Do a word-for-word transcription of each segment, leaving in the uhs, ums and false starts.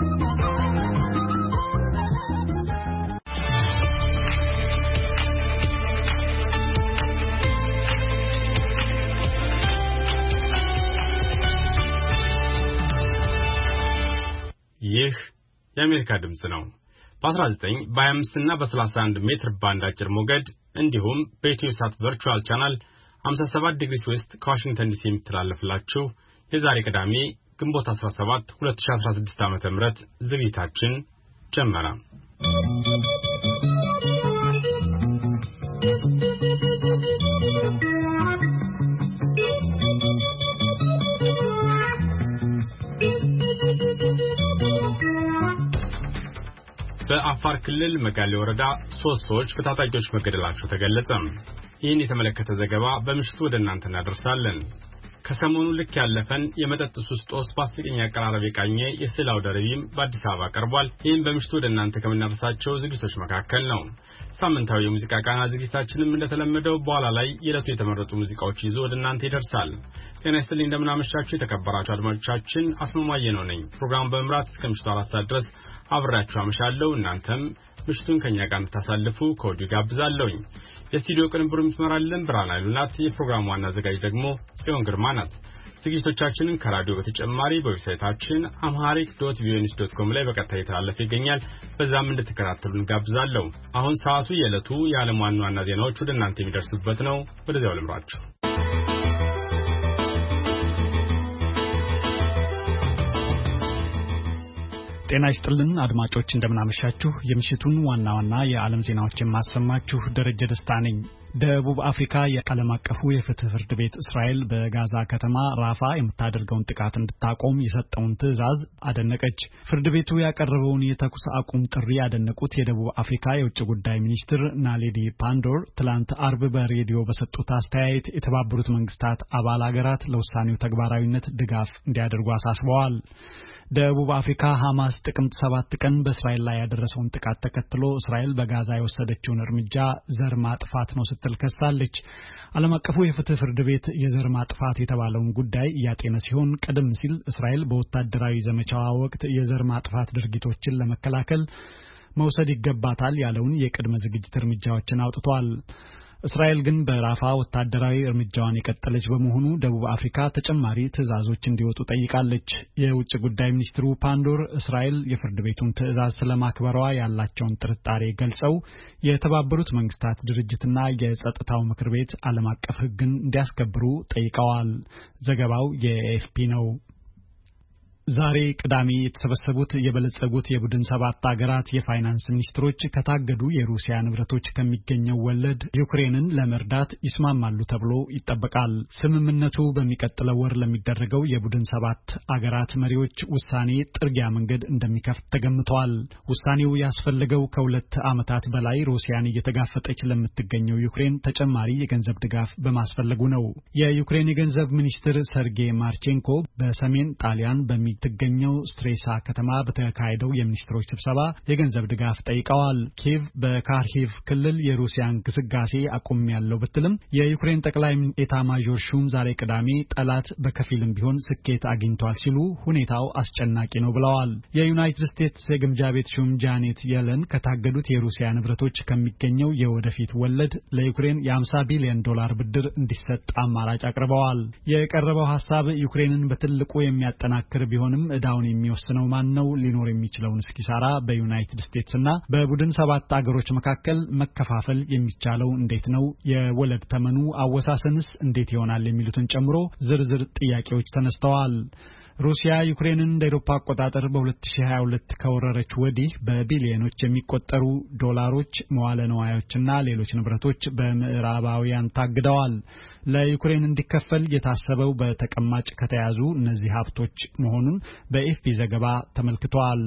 ይህ የአሜሪካ ድምጽ ነው። በ19 በ25 እና በ31 ሜትር ባንድ አጭር ሞገድ እንዲሁም በኢትዮሳት ቨርቹዋል ቻናል ሃምሳ ሰባት ዲግሪ ዌስት ከዋሽንግተን ዲሲ የሚተላለፍላችሁ የዛሬ ቅዳሜ ግንቦት አስራ ሰባት ሁለት ሺህ አስራ ስድስት ዓመተ ምህረት ዝግጅታችን ጀመረ። በአፋር ክልል መጋሌ ወረዳ ሶስት ሰዎች በታጣቂዎች መገደላቸው ተገለጸ። ይህን የተመለከተ ዘገባ በምሽቱ ወደ እናንተ እናደርሳለን። ከሰሞኑ ልክ ያለፈን የመጠጥ ሱስ ጦስ በአስቂኝ አቀራረብ የቃኘ የስዕል አውደ ርዕይም በአዲስ አበባ ቀርቧል። ይህም በምሽቱ ወደ እናንተ ከምናደርሳቸው ዝግጅቶች መካከል ነው። ሳምንታዊ የሙዚቃ ቃና ዝግጅታችንም እንደተለመደው በኋላ ላይ የዕለቱ የተመረጡ ሙዚቃዎች ይዞ ወደ እናንተ ይደርሳል። ጤና ይስጥልኝ፣ እንደምናመሻችሁ የተከበራችሁ አድማጮቻችን፣ አስማማየ ነው ነኝ። ፕሮግራም በመምራት እስከ ምሽቱ አራት ሰዓት ድረስ አብራችሁ አመሻለሁ። እናንተም ምሽቱን ከኛ ጋር እንድታሳልፉ ከወዲሁ ጋብዛለሁኝ። የስቱዲዮ ቅንብሩን ትመራለን ብርሃን ኃይሉናት። የፕሮግራሙ ዋና አዘጋጅ ደግሞ ጽዮን ግርማ ናት። ዝግጅቶቻችንን ከራዲዮ በተጨማሪ በዌብሳይታችን አምሃሪክ ዶት ቪኦኤ ኒውስ ዶት ኮም ላይ በቀጥታ እየተላለፈ ይገኛል። በዛም እንድትከታተሉን ጋብዛለሁ። አሁን ሰዓቱ የዕለቱ የዓለም ዋና ዋና ዜናዎች ወደ እናንተ የሚደርሱበት ነው። ወደዚያው ልምራችሁ። ጤና ይስጥልን አድማጮች፣ እንደምናመሻችሁ። የምሽቱን ዋና ዋና የዓለም ዜናዎችን ማሰማችሁ ደረጀ ደስታ ነኝ። ደቡብ አፍሪካ የዓለም አቀፉ የፍትህ ፍርድ ቤት እስራኤል በጋዛ ከተማ ራፋ የምታደርገውን ጥቃት እንድታቆም የሰጠውን ትዕዛዝ አደነቀች። ፍርድ ቤቱ ያቀረበውን የተኩስ አቁም ጥሪ ያደነቁት የደቡብ አፍሪካ የውጭ ጉዳይ ሚኒስትር ናሌዲ ፓንዶር ትላንት አርብ በሬዲዮ በሰጡት አስተያየት የተባበሩት መንግስታት አባል ሀገራት ለውሳኔው ተግባራዊነት ድጋፍ እንዲያደርጉ አሳስበዋል። ደቡብ አፍሪካ ሐማስ ጥቅምት ሰባት ቀን በእስራኤል ላይ ያደረሰውን ጥቃት ተከትሎ እስራኤል በጋዛ የወሰደችውን እርምጃ ዘር ማጥፋት ነው ስትል ከሳለች። ዓለም አቀፉ የፍትህ ፍርድ ቤት የዘር ማጥፋት የተባለውን ጉዳይ እያጤነ ሲሆን ቀደም ሲል እስራኤል በወታደራዊ ዘመቻዋ ወቅት የዘር ማጥፋት ድርጊቶችን ለመከላከል መውሰድ ይገባታል ያለውን የቅድመ ዝግጅት እርምጃዎችን አውጥቷል። እስራኤል ግን በራፋ ወታደራዊ እርምጃዋን የቀጠለች በመሆኑ ደቡብ አፍሪካ ተጨማሪ ትዕዛዞች እንዲወጡ ጠይቃለች። የውጭ ጉዳይ ሚኒስትሩ ፓንዶር እስራኤል የፍርድ ቤቱን ትዕዛዝ ስለማክበሯ ያላቸውን ጥርጣሬ ገልጸው የተባበሩት መንግስታት ድርጅትና የጸጥታው ምክር ቤት ዓለም አቀፍ ሕግን እንዲያስከብሩ ጠይቀዋል። ዘገባው የኤኤፍፒ ነው። ዛሬ ቅዳሜ የተሰበሰቡት የበለጸጉት የቡድን ሰባት አገራት የፋይናንስ ሚኒስትሮች ከታገዱ የሩሲያ ንብረቶች ከሚገኘው ወለድ ዩክሬንን ለመርዳት ይስማማሉ ተብሎ ይጠበቃል። ስምምነቱ በሚቀጥለው ወር ለሚደረገው የቡድን ሰባት አገራት መሪዎች ውሳኔ ጥርጊያ መንገድ እንደሚከፍት ተገምቷል። ውሳኔው ያስፈልገው ከሁለት ዓመታት በላይ ሩሲያን እየተጋፈጠች ለምትገኘው ዩክሬን ተጨማሪ የገንዘብ ድጋፍ በማስፈለጉ ነው። የዩክሬን የገንዘብ ሚኒስትር ሰርጌይ ማርቼንኮ በሰሜን ጣሊያን በሚ ትገኘው ስትሬሳ ከተማ በተካሄደው የሚኒስትሮች ስብሰባ የገንዘብ ድጋፍ ጠይቀዋል። ኪየቭ በካርኪቭ ክልል የሩሲያን ግስጋሴ አቁም ያለው ብትልም የዩክሬን ጠቅላይ ኤታ ማዦር ሹም ዛሬ ቅዳሜ ጠላት በከፊልም ቢሆን ስኬት አግኝቷል ሲሉ ሁኔታው አስጨናቂ ነው ብለዋል። የዩናይትድ ስቴትስ የግምጃ ቤት ሹም ጃኔት የለን ከታገዱት የሩሲያ ንብረቶች ከሚገኘው የወደፊት ወለድ ለዩክሬን የሃምሳ ቢሊዮን ዶላር ብድር እንዲሰጥ አማራጭ አቅርበዋል። የቀረበው ሐሳብ ዩክሬንን በትልቁ የሚያጠናክር ቢሆንም እዳውን የሚወስነው ማን ነው? ሊኖር የሚችለውን ኪሳራ በዩናይትድ ስቴትስ እና በቡድን ሰባት አገሮች መካከል መከፋፈል የሚቻለው እንዴት ነው? የወለድ ተመኑ አወሳሰንስ እንዴት ይሆናል? የሚሉትን ጨምሮ ዝርዝር ጥያቄዎች ተነስተዋል። ሩሲያ ዩክሬንን እንደ አውሮፓ አቆጣጠር በሁለት ሺህ ሃያ ሁለት ከወረረች ወዲህ በቢሊዮኖች የሚቆጠሩ ዶላሮች መዋለ ንዋዮችና ሌሎች ንብረቶች በምዕራባውያን ታግደዋል። ለዩክሬን እንዲከፈል የታሰበው በተቀማጭ ከተያዙ እነዚህ ሀብቶች መሆኑን በኤፍፒ ዘገባ ተመልክቷል።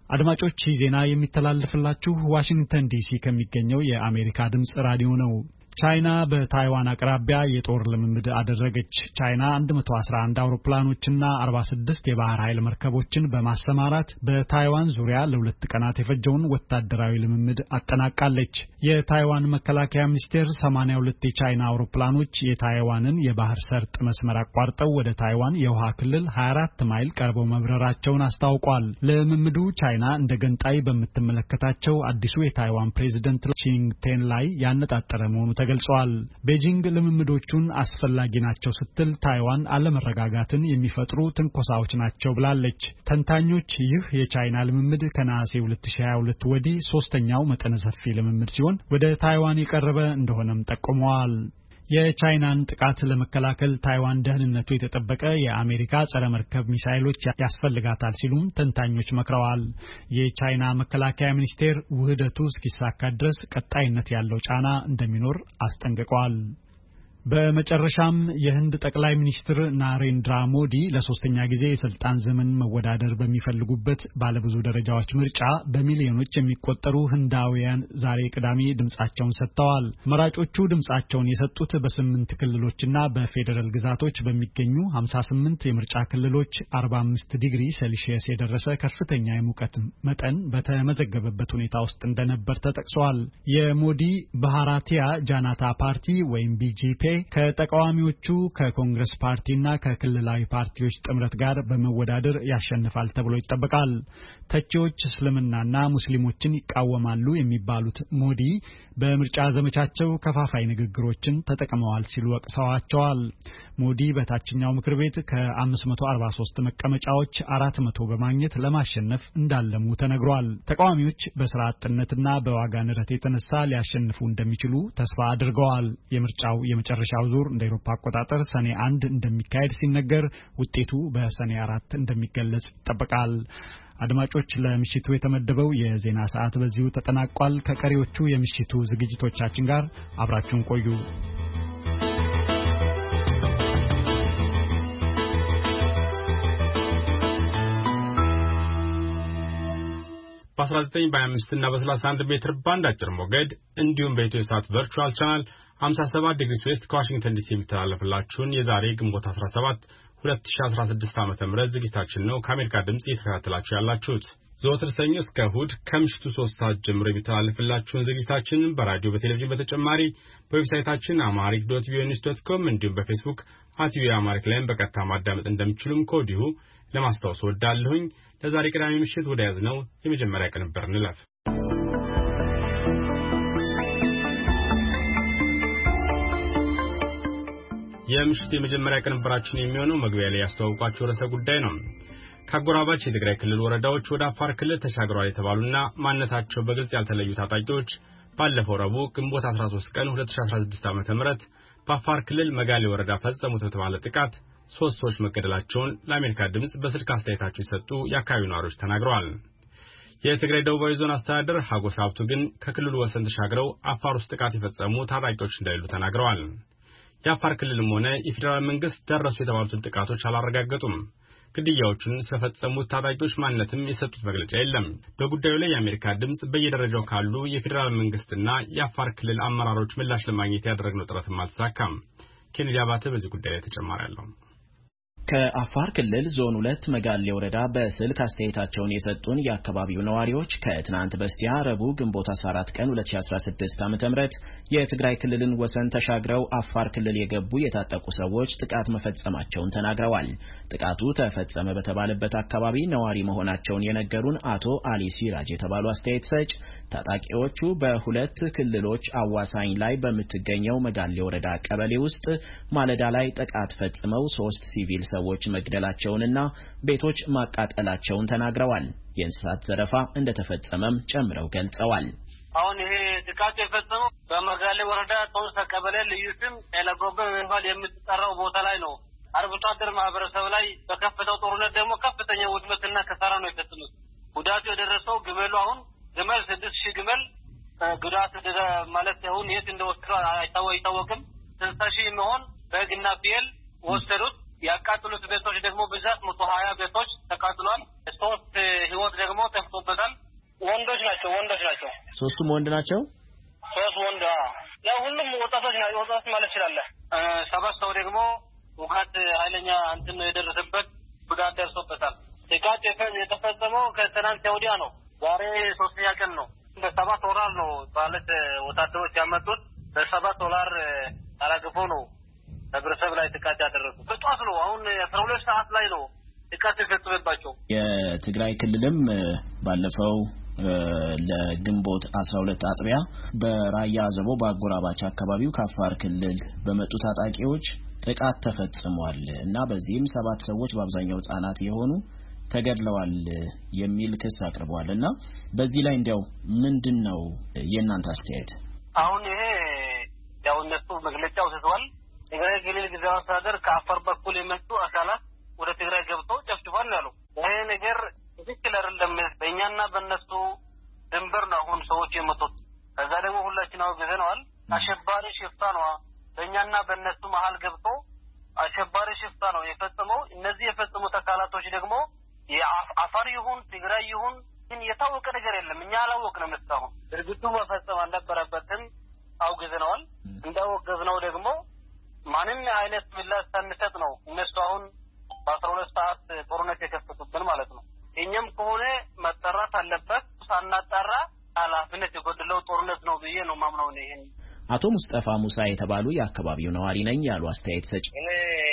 አድማጮች፣ ዜና የሚተላለፍላችሁ ዋሽንግተን ዲሲ ከሚገኘው የአሜሪካ ድምጽ ራዲዮ ነው። ቻይና በታይዋን አቅራቢያ የጦር ልምምድ አደረገች። ቻይና one hundred eleven አውሮፕላኖችና አርባ ስድስት የባህር ኃይል መርከቦችን በማሰማራት በታይዋን ዙሪያ ለሁለት ቀናት የፈጀውን ወታደራዊ ልምምድ አጠናቃለች። የታይዋን መከላከያ ሚኒስቴር ሰማንያ ሁለት የቻይና አውሮፕላኖች የታይዋንን የባህር ሰርጥ መስመር አቋርጠው ወደ ታይዋን የውሃ ክልል ሀያ አራት ማይል ቀርበው መብረራቸውን አስታውቋል። ልምምዱ ቻይና እንደ ገንጣይ በምትመለከታቸው አዲሱ የታይዋን ፕሬዝዳንት ቺንግቴን ላይ ያነጣጠረ መሆኑ ተገልጿል። ቤጂንግ ልምምዶቹን አስፈላጊ ናቸው ስትል ታይዋን አለመረጋጋትን የሚፈጥሩ ትንኮሳዎች ናቸው ብላለች። ተንታኞች ይህ የቻይና ልምምድ ከነሐሴ ሁለት ሺህ ሃያ ሁለት ወዲህ ሶስተኛው መጠነ ሰፊ ልምምድ ሲሆን ወደ ታይዋን የቀረበ እንደሆነም ጠቁመዋል። የቻይናን ጥቃት ለመከላከል ታይዋን ደህንነቱ የተጠበቀ የአሜሪካ ጸረ መርከብ ሚሳይሎች ያስፈልጋታል ሲሉም ተንታኞች መክረዋል። የቻይና መከላከያ ሚኒስቴር ውህደቱ እስኪሳካ ድረስ ቀጣይነት ያለው ጫና እንደሚኖር አስጠንቅቋል። በመጨረሻም የህንድ ጠቅላይ ሚኒስትር ናሬንድራ ሞዲ ለሶስተኛ ጊዜ የስልጣን ዘመን መወዳደር በሚፈልጉበት ባለብዙ ደረጃዎች ምርጫ በሚሊዮኖች የሚቆጠሩ ህንዳውያን ዛሬ ቅዳሜ ድምጻቸውን ሰጥተዋል። መራጮቹ ድምጻቸውን የሰጡት በስምንት ክልሎችና በፌደራል ግዛቶች በሚገኙ ሃምሳ ስምንት የምርጫ ክልሎች አርባ አምስት ዲግሪ ሴልሺየስ የደረሰ ከፍተኛ የሙቀት መጠን በተመዘገበበት ሁኔታ ውስጥ እንደነበር ተጠቅሷል። የሞዲ ባህራቲያ ጃናታ ፓርቲ ወይም ቢጄፒ ከተቃዋሚዎቹ ከኮንግረስ ፓርቲና ከክልላዊ ፓርቲዎች ጥምረት ጋር በመወዳደር ያሸንፋል ተብሎ ይጠበቃል። ተቺዎች እስልምናና ሙስሊሞችን ይቃወማሉ የሚባሉት ሞዲ በምርጫ ዘመቻቸው ከፋፋይ ንግግሮችን ተጠቅመዋል ሲሉ ወቅሰዋቸዋል። ሞዲ በታችኛው ምክር ቤት ከአምስት መቶ አርባ ሶስት መቀመጫዎች አራት መቶ በማግኘት ለማሸነፍ እንዳለሙ ተነግሯል። ተቃዋሚዎች በስራ አጥነትና በዋጋ ንረት የተነሳ ሊያሸንፉ እንደሚችሉ ተስፋ አድርገዋል። የምርጫው የመጨረሻው ዙር እንደ አውሮፓ አቆጣጠር ሰኔ አንድ እንደሚካሄድ ሲነገር ውጤቱ በሰኔ አራት እንደሚገለጽ ይጠበቃል። አድማጮች ለምሽቱ የተመደበው የዜና ሰዓት በዚሁ ተጠናቋል። ከቀሪዎቹ የምሽቱ ዝግጅቶቻችን ጋር አብራችሁን ቆዩ። በአስራ ዘጠኝ በሃያ አምስት እና በሰላሳ አንድ ሜትር ባንድ አጭር ሞገድ እንዲሁም በኢትዮ ሳት ቨርቹዋል ቻናል ሃምሳ ሰባት ዲግሪ ዌስት ከዋሽንግተን ዲሲ የሚተላለፍላችሁን የዛሬ ግንቦት አስራ ሰባት ሁለት ሺህ አስራ ስድስት ዓመተ ምህረት ዝግጅታችን ነው ከአሜሪካ ድምጽ እየተከታተላችሁ ያላችሁት። ዘወትር ሰኞ እስከ እሁድ ከምሽቱ ሶስት ሰዓት ጀምሮ የሚተላለፍላችሁን ዝግጅታችን በራዲዮ በቴሌቪዥን በተጨማሪ በዌብሳይታችን አማሪክ ዶት ቪኦኤ ኒውስ ዶት ኮም እንዲሁም በፌስቡክ አት ቪኦኤ አማሪክ ላይም በቀጥታ ማዳመጥ እንደምትችሉም ከወዲሁ ለማስታወስ ወዳለሁኝ። ለዛሬ ቅዳሜ ምሽት ወደ ያዝነው የመጀመሪያ ቅንብር እንለፍ። የምሽቱ የመጀመሪያ ቅንብራችን የሚሆነው መግቢያ ላይ ያስተዋወቅኳችሁ ርዕሰ ጉዳይ ነው። ከአጎራባች የትግራይ ክልል ወረዳዎች ወደ አፋር ክልል ተሻግረዋል የተባሉና ማንነታቸው በግልጽ ያልተለዩ ታጣቂዎች ባለፈው ረቡዕ ግንቦት አስራ ሶስት ቀን ሁለት ሺህ አስራ ስድስት ዓመተ ምህረት በአፋር ክልል መጋሌ ወረዳ ፈጸሙት በተባለ ጥቃት ሶስት ሰዎች መገደላቸውን ለአሜሪካ ድምጽ በስልክ አስተያየታቸው የሰጡ የአካባቢው ነዋሪዎች ተናግረዋል። የትግራይ ደቡባዊ ዞን አስተዳደር ሀጎስ ሀብቱ ግን ከክልሉ ወሰን ተሻግረው አፋር ውስጥ ጥቃት የፈጸሙ ታጣቂዎች እንደሌሉ ተናግረዋል። የአፋር ክልልም ሆነ የፌዴራል መንግስት ደረሱ የተባሉትን ጥቃቶች አላረጋገጡም። ግድያዎቹን ስለፈጸሙት ታጣቂዎች ማንነትም የሰጡት መግለጫ የለም። በጉዳዩ ላይ የአሜሪካ ድምጽ በየደረጃው ካሉ የፌዴራል መንግስትና የአፋር ክልል አመራሮች ምላሽ ለማግኘት ያደረግነው ጥረትም አልተሳካም። ኬኔዲ አባተ በዚህ ጉዳይ ላይ ተጨማሪ አለው። ከአፋር ክልል ዞን ሁለት መጋሌ ወረዳ በስልክ አስተያየታቸውን የሰጡን የአካባቢው ነዋሪዎች ከትናንት በስቲያ ረቡዕ ግንቦት አስራ አራት ቀን ሁለት ሺህ አስራ ስድስት ዓመተ ምህረት የትግራይ ክልልን ወሰን ተሻግረው አፋር ክልል የገቡ የታጠቁ ሰዎች ጥቃት መፈጸማቸውን ተናግረዋል። ጥቃቱ ተፈጸመ በተባለበት አካባቢ ነዋሪ መሆናቸውን የነገሩን አቶ አሊ ሲራጅ የተባሉ አስተያየት ሰጭ ታጣቂዎቹ በሁለት ክልሎች አዋሳኝ ላይ በምትገኘው መጋሌ ወረዳ ቀበሌ ውስጥ ማለዳ ላይ ጥቃት ፈጽመው ሶስት ሲቪል ሰዎች መግደላቸውንና ቤቶች ማቃጠላቸውን ተናግረዋል። የእንስሳት ዘረፋ እንደተፈጸመም ጨምረው ገልጸዋል። አሁን ይሄ ጥቃት የፈጸመው በመጋሌ ወረዳ ጦንሳ ቀበሌ ልዩ ስም ኤለጎበ በመባል የምትጠራው ቦታ ላይ ነው። አርብቶ አደር ማህበረሰብ ላይ በከፈተው ጦርነት ደግሞ ከፍተኛ ውድመትና ከሳራ ነው የፈጸሙት። ጉዳቱ የደረሰው ግመሉ አሁን ግመል ስድስት ሺህ ግመል ጉዳት ማለት አሁን የት እንደወሰደው አይታወቅም። ስልሳ ሺህ መሆን በግና ፍየል ወሰዱት። ያቃጠሉት ቤቶች ደግሞ ብዛት መቶ ሀያ ቤቶች ተቃጥሏል። ሶስት ህይወት ደግሞ ጠፍቶበታል። ወንዶች ናቸው ወንዶች ናቸው ሶስቱም ወንድ ናቸው። ሶስት ወንድ ያው ሁሉም ወጣቶች ነው ወጣቶች ማለት ይችላል። ሰባት ሰው ደግሞ ውጋት ኃይለኛ እንትን የደረሰበት ጉዳት ደርሶበታል። ጥቃት የተፈጸመው ከትናንት ወዲያ ነው። ዛሬ ሶስተኛ ቀን ነው። በሰባት ዶላር ነው ማለት ወታደሮች ያመጡት በሰባት ዶላር አራግፎ ነው ህብረተሰብ ላይ ጥቃት ያደረጉት። በጧት ነው አሁን አስራ ሁለት ሰዓት ላይ ነው ጥቃት የተፈጸመባቸው። የትግራይ ክልልም ባለፈው ለግንቦት አስራ ሁለት አጥቢያ በራያ አዘቦ በአጎራባች አካባቢው ከአፋር ክልል በመጡ ታጣቂዎች ጥቃት ተፈጽሟል እና በዚህም ሰባት ሰዎች በአብዛኛው ህጻናት የሆኑ ተገድለዋል የሚል ክስ አቅርበዋልና በዚህ ላይ እንዲያው ምንድነው የእናንተ አስተያየት? አሁን ይሄ ያው እነሱ መግለጫው ሰጥቷል። ትግራይ ክልል ግዛው አስተዳደር ከአፋር በኩል የመጡ አካላት ወደ ትግራይ ገብተው ጨፍጭፏል ያለው ይሄ ነገር ትክክል አይደለም። በእኛና በእነሱ ድንበር ነው አሁን ሰዎች የመጡት። ከዛ ደግሞ ሁላችን አውግዘናል። አሸባሪ ሽፍታ ነው በእኛና በእነሱ መሃል ገብቶ አሸባሪ ሽፍታ ነው የፈጸመው። እነዚህ የፈጸሙት አካላቶች ደግሞ የአፋር ይሁን ትግራይ ይሁን ግን የታወቀ ነገር የለም። እኛ አላወቅንም እስካሁን። ድርጊቱ መፈጸም አልነበረበትም አውግዘናል። እንዳወገዝነው ደግሞ ማንም አይነት ምላሽ ሳንሰጥ ነው እነሱ አሁን በአስራ ሁለት ሰዓት ጦርነት የከፈቱብን ማለት ነው። እኛም ከሆነ መጠራት አለበት። ሳናጣራ ኃላፊነት የጎደለው ጦርነት ነው ብዬ ነው ማምነው ነው። ይሄን አቶ ሙስጠፋ ሙሳ የተባሉ የአካባቢው ነዋሪ ነኝ ያሉ አስተያየት ሰጪ እኔ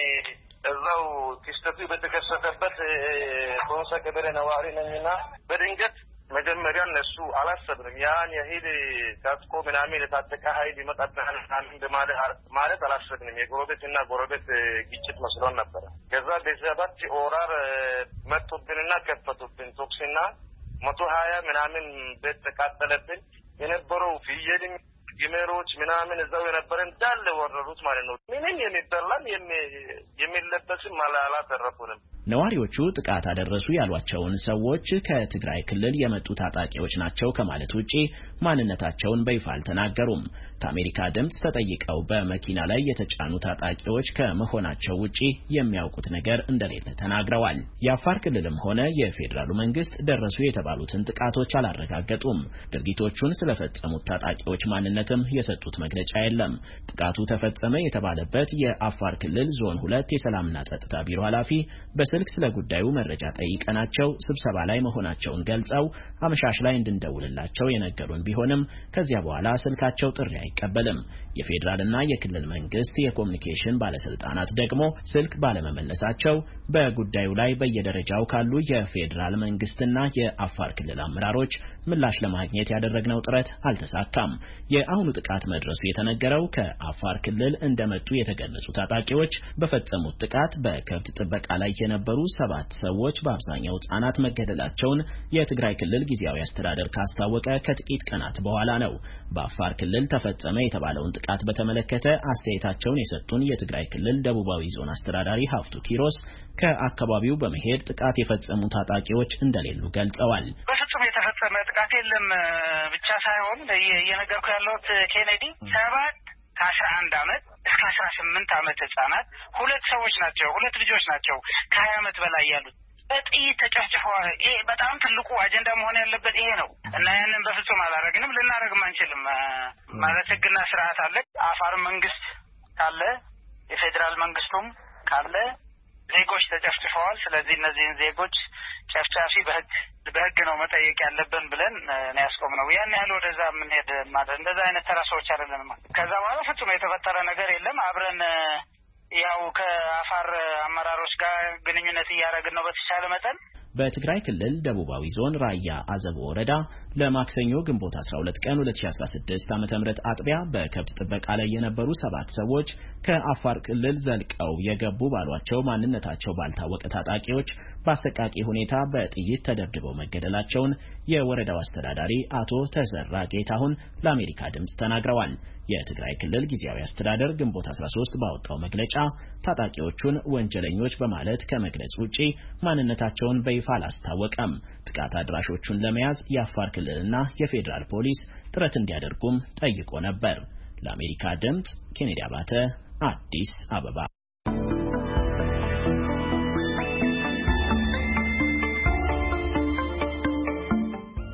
እዛው ክስተቱ በተከሰተበት ኮንሳ ቀበሌ ነዋሪ ነኝና በድንገት መጀመሪያ እነሱ አላሰብንም ያን የሄድ ታጥቆ ምናምን የታጠቀ ኃይል ይመጣብናል ማለት አላሰብንም። የጎረቤትና ጎረቤት ግጭት መስሎን ነበር። ከዛ በሰባት ኦራር መጡብንና ከፈቱብን ቶክስና መቶ ሀያ ምናምን ቤት ተቃጠለብን። የነበረው ፍየልም ግመሮች ምናምን እዛው የነበረ እንዳለ ወረሩት ማለት ነው። ምንም የሚበላም የሚለበስም አላተረፉንም። ነዋሪዎቹ ጥቃት አደረሱ ያሏቸውን ሰዎች ከትግራይ ክልል የመጡ ታጣቂዎች ናቸው ከማለት ውጪ ማንነታቸውን በይፋ አልተናገሩም። ከአሜሪካ ድምጽ ተጠይቀው በመኪና ላይ የተጫኑ ታጣቂዎች ከመሆናቸው ውጪ የሚያውቁት ነገር እንደሌለ ተናግረዋል። የአፋር ክልልም ሆነ የፌዴራሉ መንግስት ደረሱ የተባሉትን ጥቃቶች አላረጋገጡም። ድርጊቶቹን ስለፈጸሙት ታጣቂዎች ማንነትም የሰጡት መግለጫ የለም። ጥቃቱ ተፈጸመ የተባለበት የአፋር ክልል ዞን ሁለት የሰላምና ጸጥታ ቢሮ ኃላፊ በስልክ ስለ ጉዳዩ መረጃ ጠይቀናቸው ስብሰባ ላይ መሆናቸውን ገልጸው አመሻሽ ላይ እንድንደውልላቸው የነገሩን ቢሆንም ከዚያ በኋላ ስልካቸው ጥሪ አይቀበልም። የፌዴራልና የክልል መንግስት የኮሙኒኬሽን ባለስልጣናት ደግሞ ስልክ ባለመመለሳቸው በጉዳዩ ላይ በየደረጃው ካሉ የፌዴራል መንግስትና የአፋር ክልል አመራሮች ምላሽ ለማግኘት ያደረግነው ጥረት አልተሳካም። የአሁኑ ጥቃት መድረሱ የተነገረው ከአፋር ክልል እንደመጡ የተገለጹ ታጣቂዎች በፈጸሙት ጥቃት በከብት ጥበቃ ላይ የነበሩ ሰባት ሰዎች በአብዛኛው ህጻናት መገደላቸውን የትግራይ ክልል ጊዜያዊ አስተዳደር ካስታወቀ ከጥቂት ቀናት በኋላ ነው። በአፋር ክልል ተፈጸመ የተባለውን ጥቃት በተመለከተ አስተያየታቸውን የሰጡን የትግራይ ክልል ደቡባዊ ዞን አስተዳዳሪ ሀፍቱ ኪሮስ ከአካባቢው በመሄድ ጥቃት የፈጸሙ ታጣቂዎች እንደሌሉ ገልጸዋል። በፍጹም የተፈጸመ ጥቃት የለም ብቻ ሳይሆን እየነገርኩ ያለሁት ኬኔዲ ሰባት ከአስራ አንድ አመት እስከ አስራ ስምንት አመት ህጻናት ሁለት ሰዎች ናቸው ሁለት ልጆች ናቸው ከሀያ አመት በላይ ያሉት በጥይት ተጨፍጭፈዋል። ይሄ በጣም ትልቁ አጀንዳ መሆን ያለበት ይሄ ነው እና ያንን በፍጹም አላረግንም፣ ልናረግም አንችልም። ማለት ህግና ስርዓት አለ። አፋር መንግስት ካለ የፌዴራል መንግስቱም ካለ ዜጎች ተጨፍጭፈዋል። ስለዚህ እነዚህን ዜጎች ጨፍጫፊ በህግ በህግ ነው መጠየቅ ያለብን ብለን ነው ያስቆምነው። ያን ያህል ወደዛ ምን ሄደ ማለት እንደዛ አይነት ተራሶች አይደለም። ከዛ በኋላ ፍጹም የተፈጠረ ነገር የለም። አብረን ያው ከአፋር አመራሮች ጋር ግንኙነት እያደረግን ነው በተቻለ መጠን። በትግራይ ክልል ደቡባዊ ዞን ራያ አዘቦ ወረዳ ለማክሰኞ ግንቦት አስራ ሁለት ቀን ሁለት ሺህ አስራ ስድስት ዓመተ ምህረት አጥቢያ በከብት ጥበቃ ላይ የነበሩ ሰባት ሰዎች ከአፋር ክልል ዘልቀው የገቡ ባሏቸው ማንነታቸው ባልታወቀ ታጣቂዎች በአሰቃቂ ሁኔታ በጥይት ተደብድበው መገደላቸውን የወረዳው አስተዳዳሪ አቶ ተዘራ ጌታሁን ለአሜሪካ ድምጽ ተናግረዋል። የትግራይ ክልል ጊዜያዊ አስተዳደር ግንቦት አስራ ሶስት ባወጣው መግለጫ ታጣቂዎቹን ወንጀለኞች በማለት ከመግለጽ ውጪ ማንነታቸውን በይፋ አላስታወቀም። ጥቃት አድራሾቹን ለመያዝ የአፋር ክልልና የፌዴራል ፖሊስ ጥረት እንዲያደርጉም ጠይቆ ነበር። ለአሜሪካ ድምጽ ኬኔዲ አባተ አዲስ አበባ።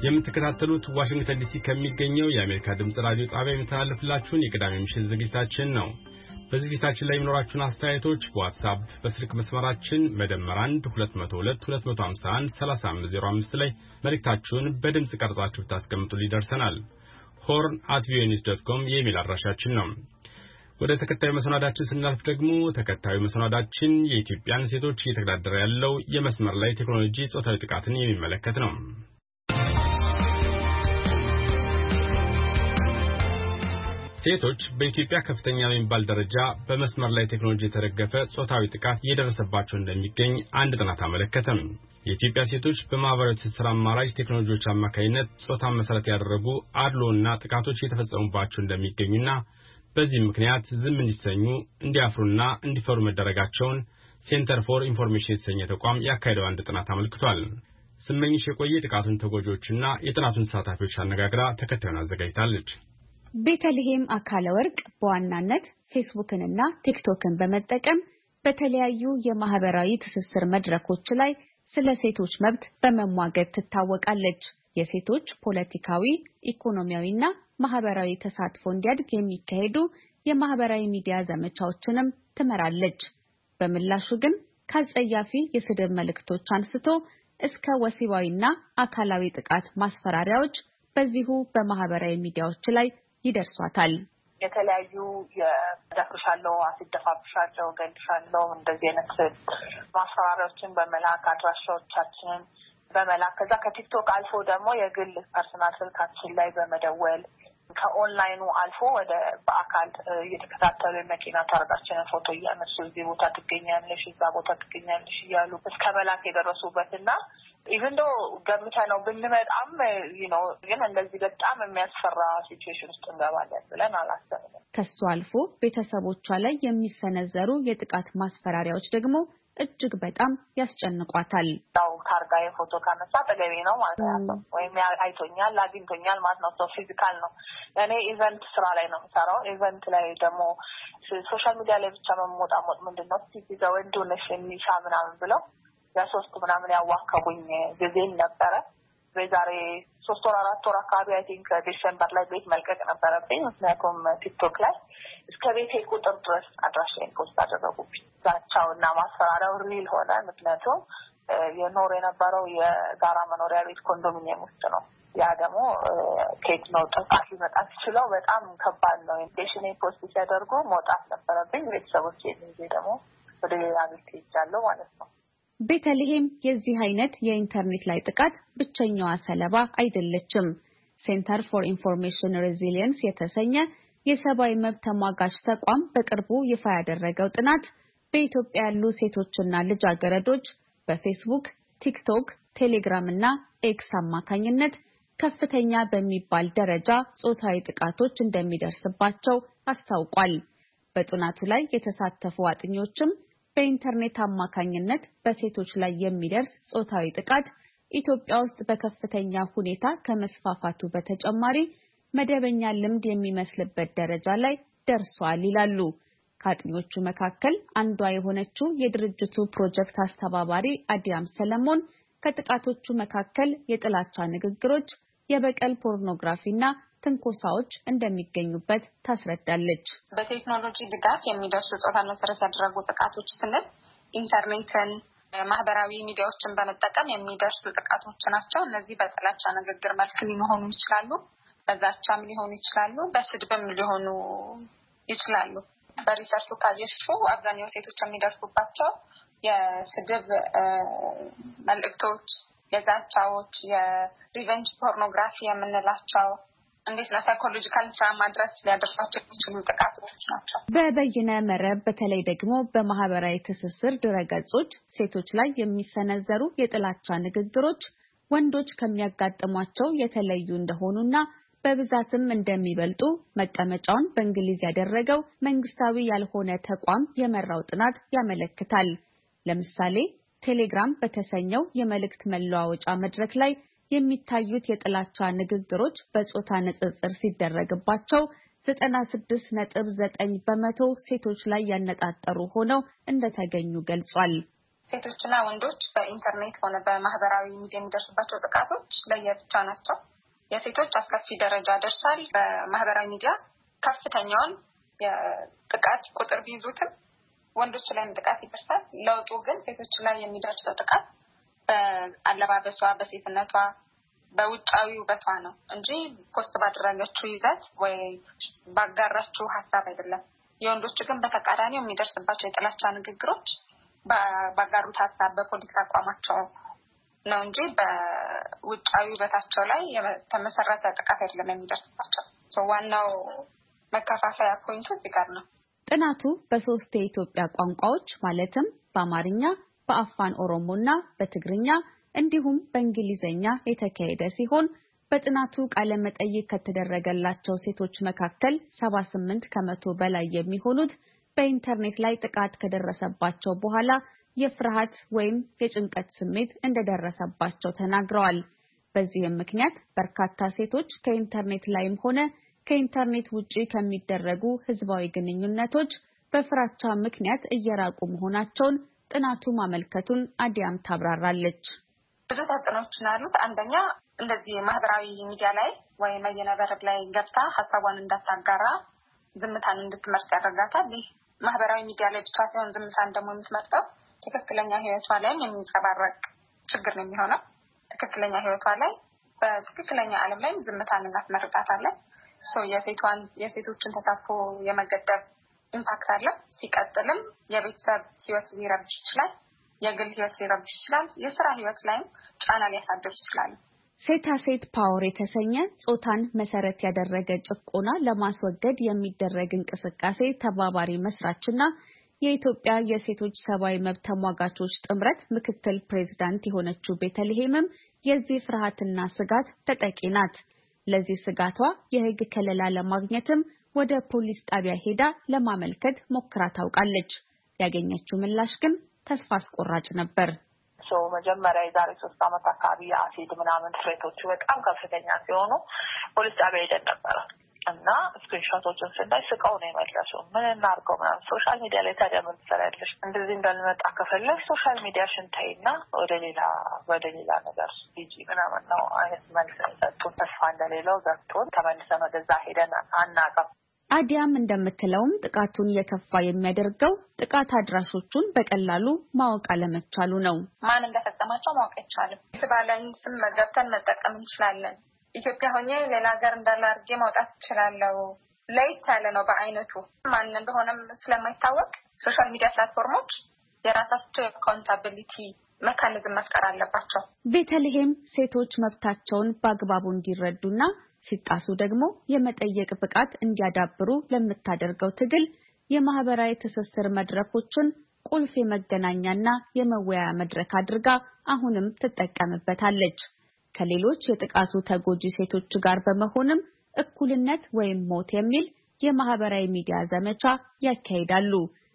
የምትከታተሉት ዋሽንግተን ዲሲ ከሚገኘው የአሜሪካ ድምጽ ራዲዮ ጣቢያ የሚተላለፍላችሁን የቅዳሜ ምሽት ዝግጅታችን ነው። በዝግጅታችን ላይ የሚኖራችሁን አስተያየቶች በዋትስአፕ በስልክ መስመራችን መደመር አንድ ሁለት መቶ ሁለት ሁለት መቶ ሃምሳ አንድ ሰላሳ አምስት ዜሮ አምስት ላይ መልእክታችሁን በድምጽ ቀርጻችሁ ታስቀምጡ ሊደርሰናል። ሆርን አት ቪኦኤ ኒውስ ዶት ኮም የኢሜል አድራሻችን ነው። ወደ ተከታዩ መሰናዳችን ስናልፍ ደግሞ ተከታዩ መሰናዳችን የኢትዮጵያን ሴቶች እየተገዳደረ ያለው የመስመር ላይ ቴክኖሎጂ ጾታዊ ጥቃትን የሚመለከት ነው። ሴቶች በኢትዮጵያ ከፍተኛ በሚባል ደረጃ በመስመር ላይ ቴክኖሎጂ የተደገፈ ጾታዊ ጥቃት እየደረሰባቸው እንደሚገኝ አንድ ጥናት አመለከተም። የኢትዮጵያ ሴቶች በማህበራዊ ትስስር አማራጭ ቴክኖሎጂዎች አማካይነት ጾታን መሰረት ያደረጉ አድሎና ጥቃቶች እየተፈጸሙባቸው እንደሚገኙና በዚህ ምክንያት ዝም እንዲሰኙ እንዲያፍሩና እንዲፈሩ መደረጋቸውን ሴንተር ፎር ኢንፎርሜሽን የተሰኘ ተቋም ያካሄደው አንድ ጥናት አመልክቷል። ስመኝሽ የቆየ ጥቃቱን ተጎጂዎችና የጥናቱን ተሳታፊዎች አነጋግራ ተከታዩን አዘጋጅታለች። ቤተልሔም አካለ ወርቅ በዋናነት ፌስቡክንና ቲክቶክን በመጠቀም በተለያዩ የማህበራዊ ትስስር መድረኮች ላይ ስለ ሴቶች መብት በመሟገት ትታወቃለች። የሴቶች ፖለቲካዊ፣ ኢኮኖሚያዊና ማህበራዊ ተሳትፎ እንዲያድግ የሚካሄዱ የማህበራዊ ሚዲያ ዘመቻዎችንም ትመራለች። በምላሹ ግን ከአጸያፊ የስድብ መልእክቶች አንስቶ እስከ ወሲባዊና አካላዊ ጥቃት ማስፈራሪያዎች በዚሁ በማህበራዊ ሚዲያዎች ላይ ይደርሷታል። የተለያዩ የደፍርሻለሁ፣ አስደፋብሻለሁ፣ ገልሻለሁ እንደዚህ አይነት ማስፈራሪያዎችን በመላክ አድራሻዎቻችንን በመላክ ከዛ ከቲክቶክ አልፎ ደግሞ የግል ፐርሰናል ስልካችን ላይ በመደወል ከኦንላይኑ አልፎ ወደ በአካል እየተከታተሉ የመኪና ታርጋችንን ፎቶ እያነሱ እዚህ ቦታ ትገኛለሽ፣ እዛ ቦታ ትገኛለሽ እያሉ እስከ መላክ የደረሱበትና ኢቭን ዶ ገምተ ነው ብንመጣም ነው ግን እንደዚህ በጣም የሚያስፈራ ሲቹዌሽን ውስጥ እንገባለን ብለን አላሰብንም። ከሱ አልፎ ቤተሰቦቿ ላይ የሚሰነዘሩ የጥቃት ማስፈራሪያዎች ደግሞ እጅግ በጣም ያስጨንቋታል። ያው ታርጋዬ ፎቶ ካነሳ ተገቢ ነው ማለት ነው ወይም አይቶኛል አግኝቶኛል ማለት ነው። ሶ ፊዚካል ነው። እኔ ኢቨንት ስራ ላይ ነው የምሰራው። ኢቨንት ላይ ደግሞ ሶሻል ሚዲያ ላይ ብቻ መሞጣሞጥ ምንድነው ሲዚ ወንዱ ነሽ የሚሻ ምናምን ብለው ለሶስት ምናምን ያዋከቡኝ ጊዜ ነበረ። በዛሬ ሶስት ወር አራት ወር አካባቢ አይ ቲንክ ዲሴምበር ላይ ቤት መልቀቅ ነበረብኝ። ምክንያቱም ቲክቶክ ላይ እስከ ቤቴ ቁጥር ድረስ አድራሻዬን ፖስት አደረጉብኝ። ዛቻውና ማስፈራሪያው ሪል ሆነ። ምክንያቱም የኖር የነበረው የጋራ መኖሪያ ቤት ኮንዶሚኒየም ውስጥ ነው። ያ ደግሞ ኬት ነው ጥቃት ሊመጣ ሲችለው በጣም ከባድ ነው። ኢንቴንሽን ፖስት ሲያደርጉ መውጣት ነበረብኝ። ቤተሰቦቼ እንጂ ደግሞ ወደ ሌላ ቤት ሄጃለሁ ማለት ነው። ቤተልሔም የዚህ አይነት የኢንተርኔት ላይ ጥቃት ብቸኛዋ ሰለባ አይደለችም። ሴንተር ፎር ኢንፎርሜሽን ሬዚሊየንስ የተሰኘ የሰብአዊ መብት ተሟጋች ተቋም በቅርቡ ይፋ ያደረገው ጥናት በኢትዮጵያ ያሉ ሴቶችና ልጃገረዶች በፌስቡክ፣ ቲክቶክ፣ ቴሌግራም እና ኤክስ አማካኝነት ከፍተኛ በሚባል ደረጃ ጾታዊ ጥቃቶች እንደሚደርስባቸው አስታውቋል። በጥናቱ ላይ የተሳተፉ አጥኚዎችም በኢንተርኔት አማካኝነት በሴቶች ላይ የሚደርስ ጾታዊ ጥቃት ኢትዮጵያ ውስጥ በከፍተኛ ሁኔታ ከመስፋፋቱ በተጨማሪ መደበኛ ልምድ የሚመስልበት ደረጃ ላይ ደርሷል ይላሉ። ከአጥኚዎቹ መካከል አንዷ የሆነችው የድርጅቱ ፕሮጀክት አስተባባሪ አዲያም ሰለሞን ከጥቃቶቹ መካከል የጥላቻ ንግግሮች፣ የበቀል ፖርኖግራፊና ትንኮሳዎች እንደሚገኙበት ታስረዳለች። በቴክኖሎጂ ድጋፍ የሚደርሱ ጾታን መሰረት ያደረጉ ጥቃቶች ስንል ኢንተርኔትን፣ ማህበራዊ ሚዲያዎችን በመጠቀም የሚደርሱ ጥቃቶች ናቸው። እነዚህ በጥላቻ ንግግር መልክ ሊሆኑ ይችላሉ፣ በዛቻም ሊሆኑ ይችላሉ፣ በስድብም ሊሆኑ ይችላሉ። በሪሰርቹ ካየሽው አብዛኛው ሴቶች የሚደርሱባቸው የስድብ መልእክቶች፣ የዛቻዎች፣ የሪቨንጅ ፖርኖግራፊ የምንላቸው እንዴት ነው ሳይኮሎጂካል ትራውማ ድረስ ሊያደርሳቸው የሚችሉ ጥቃቶች ናቸው። በበይነ መረብ በተለይ ደግሞ በማህበራዊ ትስስር ድረገጾች ሴቶች ላይ የሚሰነዘሩ የጥላቻ ንግግሮች ወንዶች ከሚያጋጥሟቸው የተለዩ እንደሆኑና በብዛትም እንደሚበልጡ መቀመጫውን በእንግሊዝ ያደረገው መንግስታዊ ያልሆነ ተቋም የመራው ጥናት ያመለክታል። ለምሳሌ ቴሌግራም በተሰኘው የመልእክት መለዋወጫ መድረክ ላይ የሚታዩት የጥላቻ ንግግሮች በጾታ ንጽጽር ሲደረግባቸው ዘጠና ስድስት ነጥብ ዘጠኝ በመቶ ሴቶች ላይ ያነጣጠሩ ሆነው እንደተገኙ ገልጿል። ሴቶችና ወንዶች በኢንተርኔት ሆነ በማህበራዊ ሚዲያ የሚደርሱባቸው ጥቃቶች ለየብቻ ናቸው። የሴቶች አስከፊ ደረጃ ደርሷል። በማህበራዊ ሚዲያ ከፍተኛውን የጥቃት ቁጥር ቢይዙትም ወንዶች ላይ ጥቃት ይደርሳል። ለውጡ ግን ሴቶች ላይ የሚደርሰው ጥቃት በአለባበሷ፣ በሴትነቷ፣ በውጫዊ ውበቷ ነው እንጂ ፖስት ባደረገችው ይዘት ወይ ባጋራችው ሀሳብ አይደለም። የወንዶች ግን በተቃራኒው የሚደርስባቸው የጥላቻ ንግግሮች ባጋሩት ሀሳብ፣ በፖለቲካ አቋማቸው ነው እንጂ በውጫዊ ውበታቸው ላይ የተመሰረተ ጥቃት አይደለም የሚደርስባቸው። ዋናው መከፋፈያ ፖይንቱ እዚህ ጋር ነው። ጥናቱ በሶስት የኢትዮጵያ ቋንቋዎች ማለትም በአማርኛ፣ በአፋን ኦሮሞና በትግርኛ እንዲሁም በእንግሊዘኛ የተካሄደ ሲሆን በጥናቱ ቃለ መጠይቅ ከተደረገላቸው ሴቶች መካከል ሰባ ስምንት ከመቶ በላይ የሚሆኑት በኢንተርኔት ላይ ጥቃት ከደረሰባቸው በኋላ የፍርሃት ወይም የጭንቀት ስሜት እንደደረሰባቸው ተናግረዋል። በዚህም ምክንያት በርካታ ሴቶች ከኢንተርኔት ላይም ሆነ ከኢንተርኔት ውጪ ከሚደረጉ ህዝባዊ ግንኙነቶች በፍራቻ ምክንያት እየራቁ መሆናቸውን ጥናቱ ማመልከቱን አዲያም ታብራራለች። ብዙ ተጽዕኖዎች አሉት። አንደኛ እንደዚህ ማህበራዊ ሚዲያ ላይ ወይ መየነበረብ ላይ ገብታ ሀሳቧን እንዳታጋራ ዝምታን እንድትመርጥ ያደርጋታል። ይህ ማህበራዊ ሚዲያ ላይ ብቻ ሳይሆን ዝምታን ደግሞ የምትመርጠው ትክክለኛ ህይወቷ ላይም የሚንጸባረቅ ችግር ነው የሚሆነው። ትክክለኛ ህይወቷ ላይ በትክክለኛ ዓለም ላይ ዝምታን እናስመርጣታለን። ሶ የሴቷን የሴቶችን ተሳትፎ የመገደብ ኢምፓክት አለ። ሲቀጥልም የቤተሰብ ህይወት ሊረብሽ ይችላል፣ የግል ህይወት ሊረብሽ ይችላል፣ የስራ ህይወት ላይም ጫና ሊያሳድር ይችላል። ሴታ ሴት ፓወር የተሰኘ ጾታን መሰረት ያደረገ ጭቆና ለማስወገድ የሚደረግ እንቅስቃሴ ተባባሪ መስራችና የኢትዮጵያ የሴቶች ሰብአዊ መብት ተሟጋቾች ጥምረት ምክትል ፕሬዝዳንት የሆነችው ቤተልሔምም የዚህ ፍርሃትና ስጋት ተጠቂ ናት። ለዚህ ስጋቷ የህግ ከለላ ለማግኘትም ወደ ፖሊስ ጣቢያ ሄዳ ለማመልከት ሞክራ ታውቃለች። ያገኘችው ምላሽ ግን ተስፋ አስቆራጭ ነበር። ሶ መጀመሪያ የዛሬ ሶስት ዓመት አካባቢ የአሲድ ምናምን ፍሬቶቹ በጣም ከፍተኛ ሲሆኑ ፖሊስ ጣቢያ ሄደን ነበረ እና ስክሪንሾቶችን ስናይ ስቀው ነው የመለሱ። ምን እናድርገው ምናምን ሶሻል ሚዲያ ላይ ታዲያ ምን ትሰሪያለሽ? እንደዚህ እንዳልመጣ ከፈለግሽ ሶሻል ሚዲያሽን ተይና ወደ ሌላ ወደ ሌላ ነገር ሂጂ ምናምን ነው አይነት መልስ ሰጡን። ተስፋ እንደሌለው ዘግቶን ተመልሰን ወደዛ ሄደን አናውቅም። አዲያም እንደምትለውም ጥቃቱን የከፋ የሚያደርገው ጥቃት አድራሾቹን በቀላሉ ማወቅ አለመቻሉ ነው። ማን እንደፈጸማቸው ማወቅ አይቻልም። ስባለን ስም ገብተን መጠቀም እንችላለን። ኢትዮጵያ ሆኜ ሌላ ሀገር እንዳለ አድርጌ ማውጣት እችላለሁ። ለየት ያለ ነው በአይነቱ። ማን እንደሆነም ስለማይታወቅ ሶሻል ሚዲያ ፕላትፎርሞች የራሳቸው አካውንታቢሊቲ ሜካኒዝም መፍጠር አለባቸው። ቤተልሔም ሴቶች መብታቸውን በአግባቡ እንዲረዱና ሲጣሱ ደግሞ የመጠየቅ ብቃት እንዲያዳብሩ ለምታደርገው ትግል የማህበራዊ ትስስር መድረኮችን ቁልፍ የመገናኛና የመወያያ መድረክ አድርጋ አሁንም ትጠቀምበታለች። ከሌሎች የጥቃቱ ተጎጂ ሴቶች ጋር በመሆንም እኩልነት ወይም ሞት የሚል የማህበራዊ ሚዲያ ዘመቻ ያካሂዳሉ።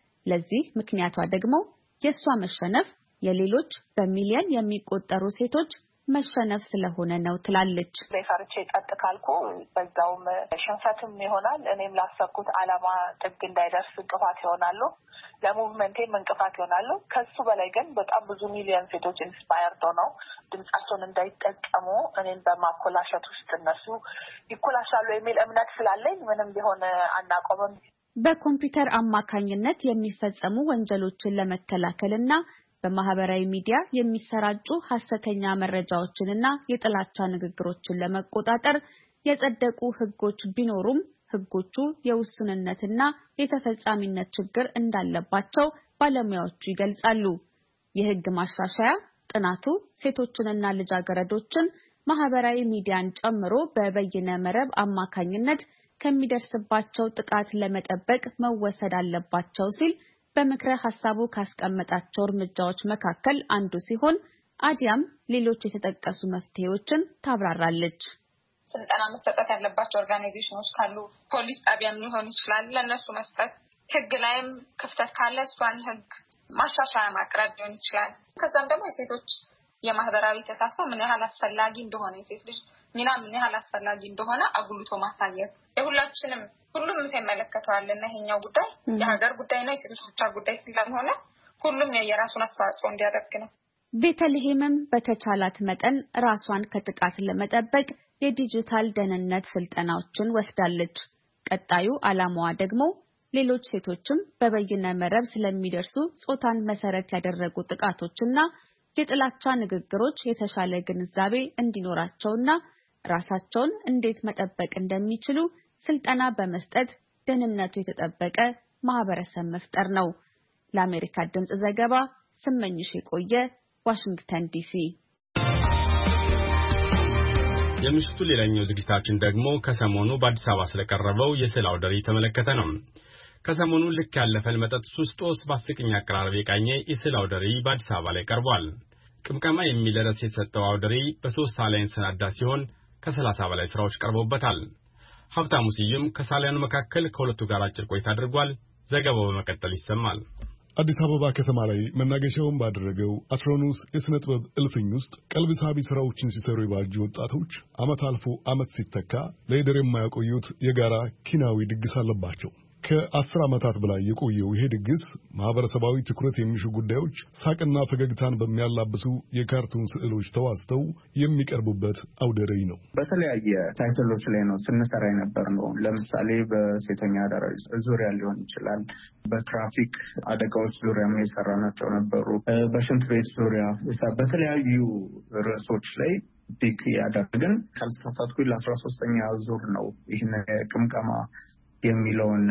ለዚህ ምክንያቷ ደግሞ የሷ መሸነፍ የሌሎች በሚሊዮን የሚቆጠሩ ሴቶች መሸነፍ ስለሆነ ነው ትላለች። ለፈርቼ ጸጥ ካልኩ በዛውም ሽንፈትም ይሆናል። እኔም ላሰብኩት ዓላማ ጥግ እንዳይደርስ እንቅፋት ይሆናሉ፣ ለሙቭመንቴም እንቅፋት ይሆናሉ። ከሱ በላይ ግን በጣም ብዙ ሚሊዮን ሴቶች ኢንስፓየርድ ሆነው ድምጻቸውን እንዳይጠቀሙ እኔን በማኮላሸት ውስጥ እነሱ ይኮላሻሉ የሚል እምነት ስላለኝ ምንም ቢሆን አናቆምም። በኮምፒውተር አማካኝነት የሚፈጸሙ ወንጀሎችን ለመከላከልና በማህበራዊ ሚዲያ የሚሰራጩ ሐሰተኛ መረጃዎችንና የጥላቻ ንግግሮችን ለመቆጣጠር የጸደቁ ህጎች ቢኖሩም ህጎቹ የውሱንነትና የተፈጻሚነት ችግር እንዳለባቸው ባለሙያዎቹ ይገልጻሉ። የህግ ማሻሻያ ጥናቱ ሴቶችንና ልጃገረዶችን ማህበራዊ ሚዲያን ጨምሮ በበይነ መረብ አማካኝነት ከሚደርስባቸው ጥቃት ለመጠበቅ መወሰድ አለባቸው ሲል በምክረ ሐሳቡ ካስቀመጣቸው እርምጃዎች መካከል አንዱ ሲሆን አዲያም ሌሎች የተጠቀሱ መፍትሄዎችን ታብራራለች። ስልጠና መስጠት ያለባቸው ኦርጋናይዜሽኖች ካሉ ፖሊስ ጣቢያም ሊሆን ይችላል፣ ለነሱ መስጠት፣ ህግ ላይም ክፍተት ካለ እሷን ህግ ማሻሻያ ማቅረብ ሊሆን ይችላል። ከዛም ደግሞ የሴቶች የማህበራዊ ተሳትፎ ምን ያህል አስፈላጊ እንደሆነ የሴት ልጅ ሚና ምን ያህል አስፈላጊ እንደሆነ አጉልቶ ማሳየት የሁላችንም ሁሉም ሲመለከተዋል እና ይሄኛው ጉዳይ የሀገር ጉዳይ ነው የሴቶች ብቻ ጉዳይ ስላልሆነ ሁሉም የራሱን አስተዋጽኦ እንዲያደርግ ነው። ቤተልሔምም በተቻላት መጠን ራሷን ከጥቃት ለመጠበቅ የዲጂታል ደህንነት ስልጠናዎችን ወስዳለች። ቀጣዩ ዓላማዋ ደግሞ ሌሎች ሴቶችም በበይነ መረብ ስለሚደርሱ ጾታን መሰረት ያደረጉ ጥቃቶችና የጥላቻ ንግግሮች የተሻለ ግንዛቤ እንዲኖራቸውና ራሳቸውን እንዴት መጠበቅ እንደሚችሉ ስልጠና በመስጠት ደህንነቱ የተጠበቀ ማህበረሰብ መፍጠር ነው። ለአሜሪካ ድምጽ ዘገባ ስመኝሽ የቆየ ዋሽንግተን ዲሲ። የምሽቱ ሌላኛው ዝግጅታችን ደግሞ ከሰሞኑ በአዲስ አበባ ስለቀረበው የስዕል አውደ ርዕይ ተመለከተ ነው። ከሰሞኑ ልክ ያለፈን መጠጥ ሱስ ጦስ በአስቂኝ አቀራረብ የቃኘ የስዕል አውደ ርዕይ በአዲስ አበባ ላይ ቀርቧል። ቅምቀማ የሚል ርዕስ የተሰጠው አውደ ርዕይ በሶስት ሳላይን ሰናዳ ሲሆን ከሰላሳ በላይ ስራዎች ቀርበውበታል። ሀብታሙ ስዩም ከሳላያኑ መካከል ከሁለቱ ጋር አጭር ቆይታ አድርጓል። ዘገባው በመቀጠል ይሰማል። አዲስ አበባ ከተማ ላይ መናገሻውን ባደረገው አትሮኖስ የሥነ ጥበብ እልፍኝ ውስጥ ቀልብ ሳቢ ስራዎችን ሲሰሩ የባጁ ወጣቶች ዓመት አልፎ ዓመት ሲተካ ለይደር የማያቆዩት የጋራ ኪናዊ ድግስ አለባቸው። ከአስር ዓመታት በላይ የቆየው ይሄ ድግስ ማህበረሰባዊ ትኩረት የሚሹ ጉዳዮች ሳቅና ፈገግታን በሚያላብሱ የካርቱን ስዕሎች ተዋዝተው የሚቀርቡበት አውደ ርዕይ ነው። በተለያየ ታይትሎች ላይ ነው ስንሰራ የነበር ነው። ለምሳሌ በሴተኛ አዳሪዎች ዙሪያ ሊሆን ይችላል። በትራፊክ አደጋዎች ዙሪያ የሰራናቸው ነበሩ። በሽንት ቤት ዙሪያ በተለያዩ ርዕሶች ላይ ፒክ ያደረግን ካልተሳሳትኩኝ ለአስራ ሶስተኛ ዙር ነው ይህን ቅምቀማ የሚለውን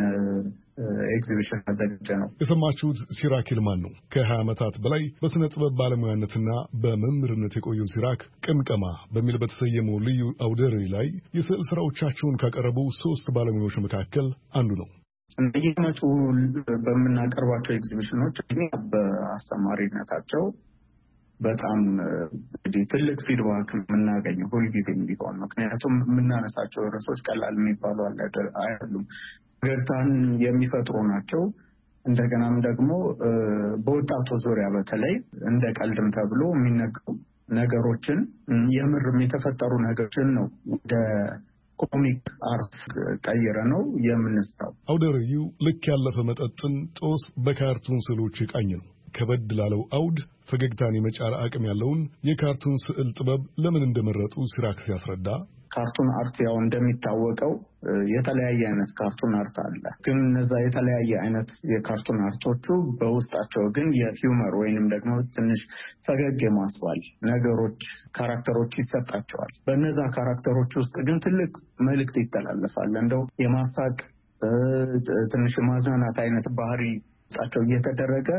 ኤግዚቢሽን አዘጋጀ ነው። የሰማችሁት ሲራክ ይልማን ነው። ከሀያ ዓመታት በላይ በስነ ጥበብ ባለሙያነትና በመምህርነት የቆየው ሲራክ ቅምቀማ በሚል በተሰየመው ልዩ አውደ ርዕይ ላይ የስዕል ስራዎቻቸውን ካቀረቡ ሶስት ባለሙያዎች መካከል አንዱ ነው። እንደየመጡ በምናቀርባቸው ኤግዚቢሽኖች በአስተማሪነታቸው በጣም እንግዲህ ትልቅ ፊድባክ የምናገኘው ሁልጊዜም ቢሆን፣ ምክንያቱም የምናነሳቸው ርዕሶች ቀላል የሚባሉ አይደሉም። ፈገግታን የሚፈጥሩ ናቸው። እንደገናም ደግሞ በወጣቱ ዙሪያ በተለይ እንደ ቀልድም ተብሎ የሚነገሩ ነገሮችን የምርም የተፈጠሩ ነገሮችን ነው ወደ ኮሚክ አርት ቀይረ ነው የምንሰራው። አውደ ርዕዩ ልክ ያለፈ መጠጥን ጦስ በካርቱን ስዕሎች የቃኝ ነው። ከበድ ላለው አውድ ፈገግታን የመጫር አቅም ያለውን የካርቱን ስዕል ጥበብ ለምን እንደመረጡ ሲራክ ሲያስረዳ፣ ካርቱን አርት ያው እንደሚታወቀው የተለያየ አይነት ካርቱን አርት አለ። ግን እነዛ የተለያየ አይነት የካርቱን አርቶቹ በውስጣቸው ግን የሂውመር ወይንም ደግሞ ትንሽ ፈገግ የማስባል ነገሮች ካራክተሮች ይሰጣቸዋል። በእነዛ ካራክተሮች ውስጥ ግን ትልቅ መልእክት ይተላለፋል። እንደው የማሳቅ ትንሽ የማዝናናት አይነት ባህሪ ውስጣቸው እየተደረገ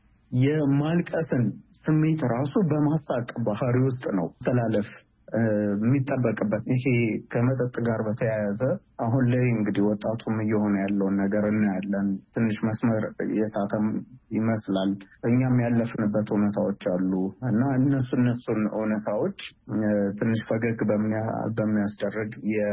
የማልቀስን ስሜት ራሱ በማሳቅ ባህሪ ውስጥ ነው ተላለፍ የሚጠበቅበት። ይሄ ከመጠጥ ጋር በተያያዘ አሁን ላይ እንግዲህ ወጣቱም እየሆነ ያለውን ነገር እናያለን። ትንሽ መስመር የሳተም ይመስላል። እኛም ያለፍንበት እውነታዎች አሉ እና እነሱ እነሱን እውነታዎች ትንሽ ፈገግ በሚያስደርግ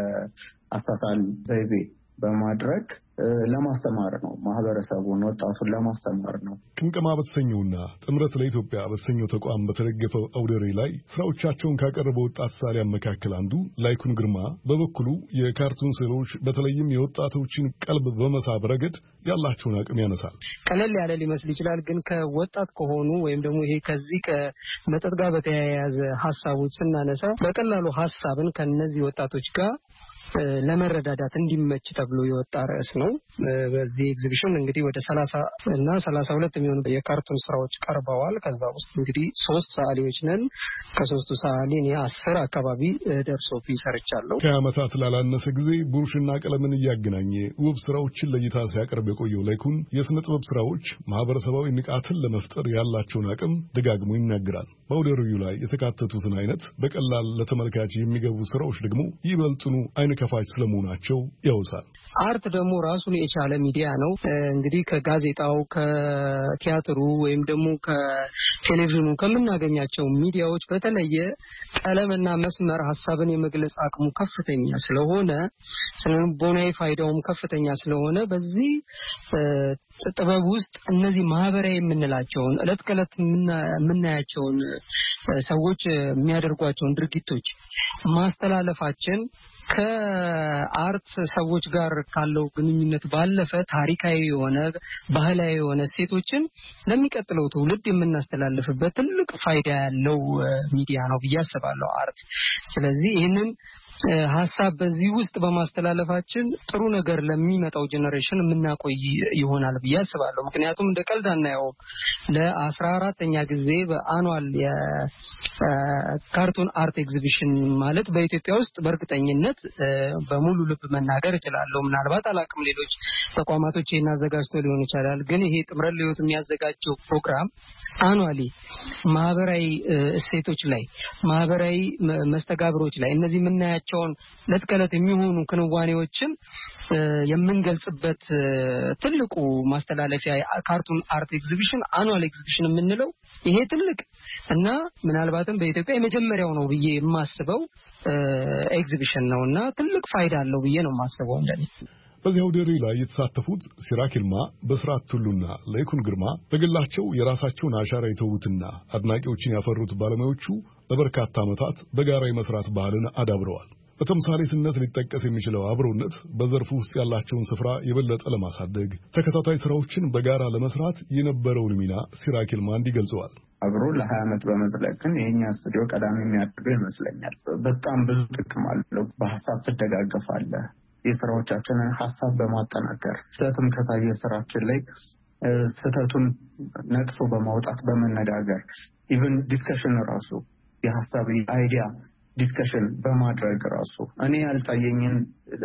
የአሳሳል ዘይቤ በማድረግ ለማስተማር ነው። ማህበረሰቡን ወጣቱን ለማስተማር ነው። ቅምቀማ በተሰኘውና ጥምረት ለኢትዮጵያ በተሰኘው ተቋም በተደገፈው አውደ ርዕይ ላይ ስራዎቻቸውን ካቀረበው ወጣት ሰዓሊያን መካከል አንዱ ላይኩን ግርማ በበኩሉ የካርቱን ስዕሎች በተለይም የወጣቶችን ቀልብ በመሳብ ረገድ ያላቸውን አቅም ያነሳል። ቀለል ያለ ሊመስል ይችላል፣ ግን ከወጣት ከሆኑ ወይም ደግሞ ይሄ ከዚህ ከመጠጥ ጋር በተያያዘ ሀሳቦች ስናነሳ በቀላሉ ሀሳብን ከነዚህ ወጣቶች ጋር ለመረዳዳት እንዲመች ተብሎ የወጣ ርዕስ ነው። በዚህ ኤግዚቢሽን እንግዲህ ወደ ሰላሳ እና ሰላሳ ሁለት የሚሆኑ የካርቱን ስራዎች ቀርበዋል። ከዛ ውስጥ እንግዲህ ሶስት ሰዓሊዎች ነን። ከሶስቱ ሰዓሊ እኔ አስር አካባቢ ደርሶብኝ ሰርቻለሁ። ከዓመታት ላላነሰ ጊዜ ብሩሽና ቀለምን እያገናኘ ውብ ስራዎችን ለእይታ ሲያቀርብ የቆየው ላይኩን የስነ ጥበብ ስራዎች ማህበረሰባዊ ንቃትን ለመፍጠር ያላቸውን አቅም ደጋግሞ ይናገራል። በአውደ ርዕዩ ላይ የተካተቱትን አይነት በቀላል ለተመልካች የሚገቡ ስራዎች ደግሞ ይበልጡኑ አይነ ከፋች ስለመሆናቸው ያውሳል። አርት ደግሞ ራሱን የቻለ ሚዲያ ነው። እንግዲህ ከጋዜጣው ከቲያትሩ ወይም ደግሞ ከቴሌቪዥኑ ከምናገኛቸው ሚዲያዎች በተለየ ቀለምና መስመር ሐሳብን የመግለጽ አቅሙ ከፍተኛ ስለሆነ ስነልቦናዊ ፋይዳውም ከፍተኛ ስለሆነ በዚህ ጥበብ ውስጥ እነዚህ ማህበራዊ የምንላቸውን ዕለት ከዕለት የምናያቸውን ሰዎች የሚያደርጓቸውን ድርጊቶች ማስተላለፋችን ከ ከአርት ሰዎች ጋር ካለው ግንኙነት ባለፈ ታሪካዊ የሆነ ባህላዊ የሆነ ሴቶችን ለሚቀጥለው ትውልድ የምናስተላልፍበት ትልቅ ፋይዳ ያለው ሚዲያ ነው ብዬ አስባለሁ አርት። ስለዚህ ይሄንን ሐሳብ በዚህ ውስጥ በማስተላለፋችን ጥሩ ነገር ለሚመጣው ጄነሬሽን የምናቆይ ይሆናል ብዬ አስባለሁ። ምክንያቱም እንደ ቀልድ አናየው ለአስራ አራተኛ ጊዜ በአኑዋል የካርቱን አርት ኤግዚቢሽን ማለት በኢትዮጵያ ውስጥ በእርግጠኝነት በሙሉ ልብ መናገር እችላለሁ። ምናልባት አላቅም ሌሎች ተቋማቶች ይሄን አዘጋጅተው ሊሆን ይችላል። ግን ይሄ ጥምረት ለህይወት የሚያዘጋጀው ፕሮግራም አኑዋሊ ማህበራዊ እሴቶች ላይ ማህበራዊ መስተጋብሮች ላይ እነዚህ የምናያቸውን ለተከለት የሚሆኑ ክንዋኔዎችን የምንገልጽበት ትልቁ ማስተላለፊያ ካርቱን አርት ኤግዚቢሽን አኑዋል ኤግዚቢሽን የምንለው ይሄ ትልቅ እና ምናልባትም በኢትዮጵያ የመጀመሪያው ነው ብዬ የማስበው ኤግዚቢሽን ነውና ትልቅ ፋይዳ አለው ብዬ ነው የማስበው እንደኔ። በዚያው ደሪ ላይ የተሳተፉት ሲራክ ይልማ፣ በስራት ቱሉና ለይኩን ግርማ በግላቸው የራሳቸውን አሻራ የተውትና አድናቂዎችን ያፈሩት ባለሙያዎቹ ለበርካታ ዓመታት በጋራ የመስራት ባህልን አዳብረዋል። በተምሳሌትነት ሊጠቀስ የሚችለው አብሮነት በዘርፉ ውስጥ ያላቸውን ስፍራ የበለጠ ለማሳደግ ተከታታይ ስራዎችን በጋራ ለመስራት የነበረውን ሚና ሲራክ ይልማ እንዲገልጸዋል። አብሮ ለሀያ ዓመት በመዝለቅ ግን የኛ ስቱዲዮ ቀዳሚ የሚያደርገው ይመስለኛል። በጣም ብዙ ጥቅም አለው። በሐሳብ ትደጋገፋለህ። የስራዎቻችንን ሐሳብ በማጠናከር ስህተትም ከታየ ስራችን ላይ ስህተቱን ነቅሶ በማውጣት በመነጋገር ኢቭን ዲስከሽን ራሱ የሐሳብ አይዲያ ዲስከሽን በማድረግ ራሱ እኔ ያልታየኝን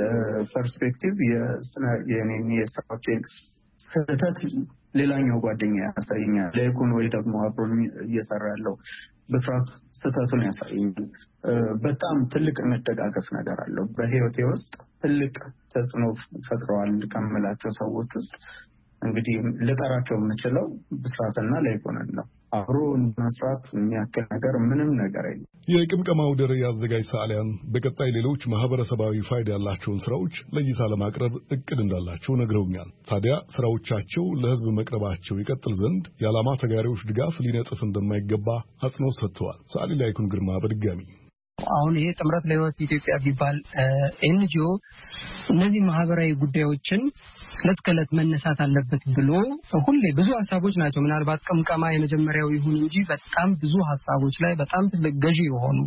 ፐርስፔክቲቭ የስነ የኔን የስራዎችን ስህተት ሌላኛው ጓደኛ ያሳየኛል። ለይኩን ወይ ደግሞ አብሮ እየሰራ ያለው በስራት ስህተቱን ያሳየኛል። በጣም ትልቅ መደጋገፍ ነገር አለው። በህይወቴ ውስጥ ትልቅ ተጽዕኖ ፈጥረዋል ከመላቸው ሰዎች ውስጥ እንግዲህ ልጠራቸው የምችለው ብስራትና ለይኩንን ነው። አብሮ መስራት የሚያክል ነገር ምንም ነገር የለም። የቅምቀማው ደረ ያዘጋጅ ሰዓሊያን በቀጣይ ሌሎች ማህበረሰባዊ ፋይዳ ያላቸውን ስራዎች ለይታ ለማቅረብ እቅድ እንዳላቸው ነግረውኛል። ታዲያ ስራዎቻቸው ለህዝብ መቅረባቸው ይቀጥል ዘንድ የዓላማ ተጋሪዎች ድጋፍ ሊነጥፍ እንደማይገባ አጽንኦት ሰጥተዋል። ሰዓሊ ላይኩን ግርማ በድጋሚ አሁን ይሄ ጥምረት ለህይወት ኢትዮጵያ ቢባል ኤንጂኦ እነዚህ ማህበራዊ ጉዳዮችን ለትከለት መነሳት አለበት ብሎ ሁሌ ብዙ ሐሳቦች ናቸው። ምናልባት ቅምቀማ የመጀመሪያው ይሁን እንጂ በጣም ብዙ ሐሳቦች ላይ በጣም ትልቅ ገዢ የሆኑ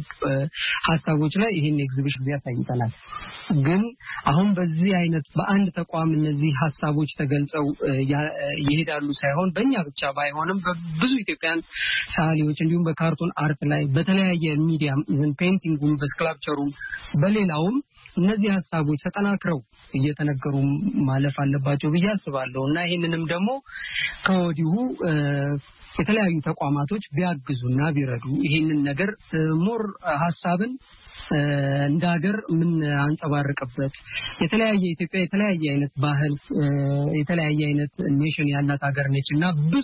ሐሳቦች ላይ ይሄን ኤግዚቢሽን ያሳይተናል። ግን አሁን በዚህ አይነት በአንድ ተቋም እነዚህ ሐሳቦች ተገልጸው ይሄዳሉ ሳይሆን በእኛ ብቻ ባይሆንም በብዙ ኢትዮጵያን ሰዓሊዎች እንዲሁም በካርቱን አርት ላይ በተለያየ ሚዲያ ኢቭን ፔይንቲንጉም በስክላፕቸሩም በሌላውም እነዚህ ሐሳቦች ተጠናክረው እየተነገሩ ማለፍ አለባቸው ብዬ አስባለሁ እና ይሄንንም ደግሞ ከወዲሁ የተለያዩ ተቋማቶች ቢያግዙና ቢረዱ ይሄንን ነገር ሞር ሐሳብን እንደ ሀገር ምን አንጸባርቅበት የተለያየ ኢትዮጵያ የተለያየ አይነት ባህል የተለያየ አይነት ኔሽን ያላት ሀገር ነችና ብዙ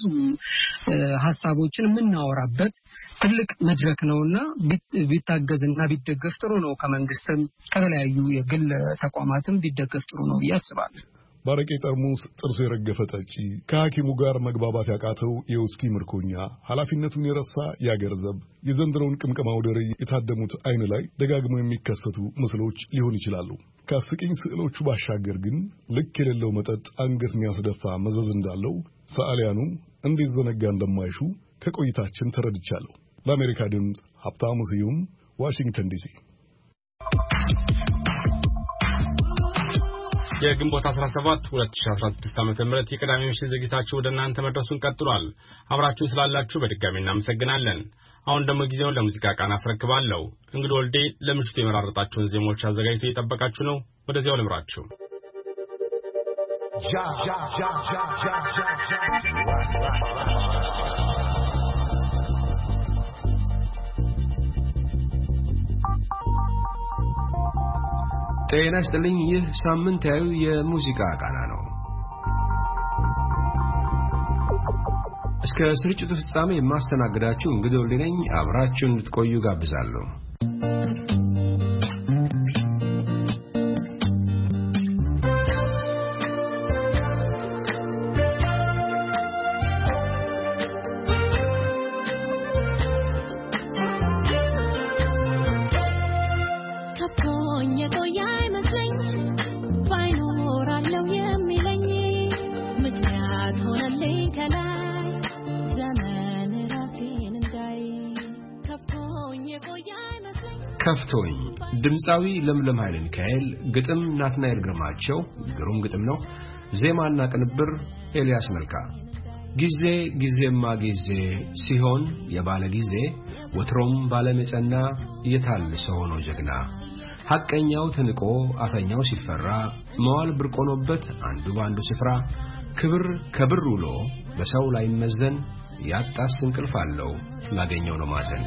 ሐሳቦችን የምናወራበት ትልቅ መድረክ ነውና ቢታገዝና ቢደገፍ ጥሩ ነው። ከመንግስትም ከተለያዩ የግል ተቋማትም ቢደገፍ ጥሩ ነው ያስባል። ባረቄ ጠርሙስ ጥርሱ የረገፈ ጠጪ ከሐኪሙ ጋር መግባባት ያቃተው የውስኪ ምርኮኛ ኃላፊነቱን የረሳ ያገር ዘብ የዘንድሮውን ቅምቀማ ወደረ የታደሙት አይን ላይ ደጋግመው የሚከሰቱ ምስሎች ሊሆን ይችላሉ። ከአስቂኝ ስዕሎቹ ባሻገር ግን ልክ የሌለው መጠጥ አንገት የሚያስደፋ መዘዝ እንዳለው ሰዓሊያኑ እንዴት ዘነጋ እንደማይሹ ከቆይታችን ተረድቻለሁ። ለአሜሪካ ድምፅ ሀብታሙ ስዩም ዋሽንግተን ዲሲ። የግንቦት አስራ ሰባት ሁለት ሺህ አስራ ስድስት ዓመተ ምህረት የቅዳሜ ምሽት ዝግጅታችሁ ወደ እናንተ መድረሱን ቀጥሏል። አብራችሁን ስላላችሁ በድጋሚ እናመሰግናለን። አሁን ደግሞ ጊዜውን ለሙዚቃ ቃና አስረክባለሁ። እንግዲህ ወልዴ ለምሽቱ የመራረጣቸውን ዜማዎች አዘጋጅቶ እየጠበቃችሁ ነው። ወደዚያው ልምራችሁ። ጤና ይስጥልኝ። ይህ ሳምንታዊ የሙዚቃ ቃና ነው። እስከ ስርጭቱ ፍጻሜ የማስተናግዳችሁ እንግዲህ ወልዴ ነኝ። አብራችሁን እንድትቆዩ ጋብዛለሁ። Come on, ከፍቶኝ ድምጻዊ ለምለም ኃይለ ሚካኤል ግጥም ናትናኤል ግርማቸው ግሩም ግጥም ነው ዜማና ቅንብር ኤልያስ መልካ ጊዜ ጊዜማ ጊዜ ሲሆን የባለ ጊዜ ወትሮም ባለመጸና የታልሰ ሆኖ ጀግና ሐቀኛው ተንቆ አፈኛው ሲፈራ መዋል ብርቆኖበት አንዱ ባንዱ ስፍራ ክብር ከብር ውሎ በሰው ላይ መዘን ያጣስ እንቅልፍ አለው ላገኘው ነው ማዘን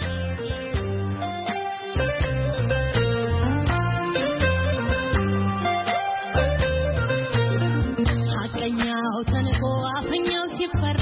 ሐቀኛው ተንቆ አፈኛው ሲፈራ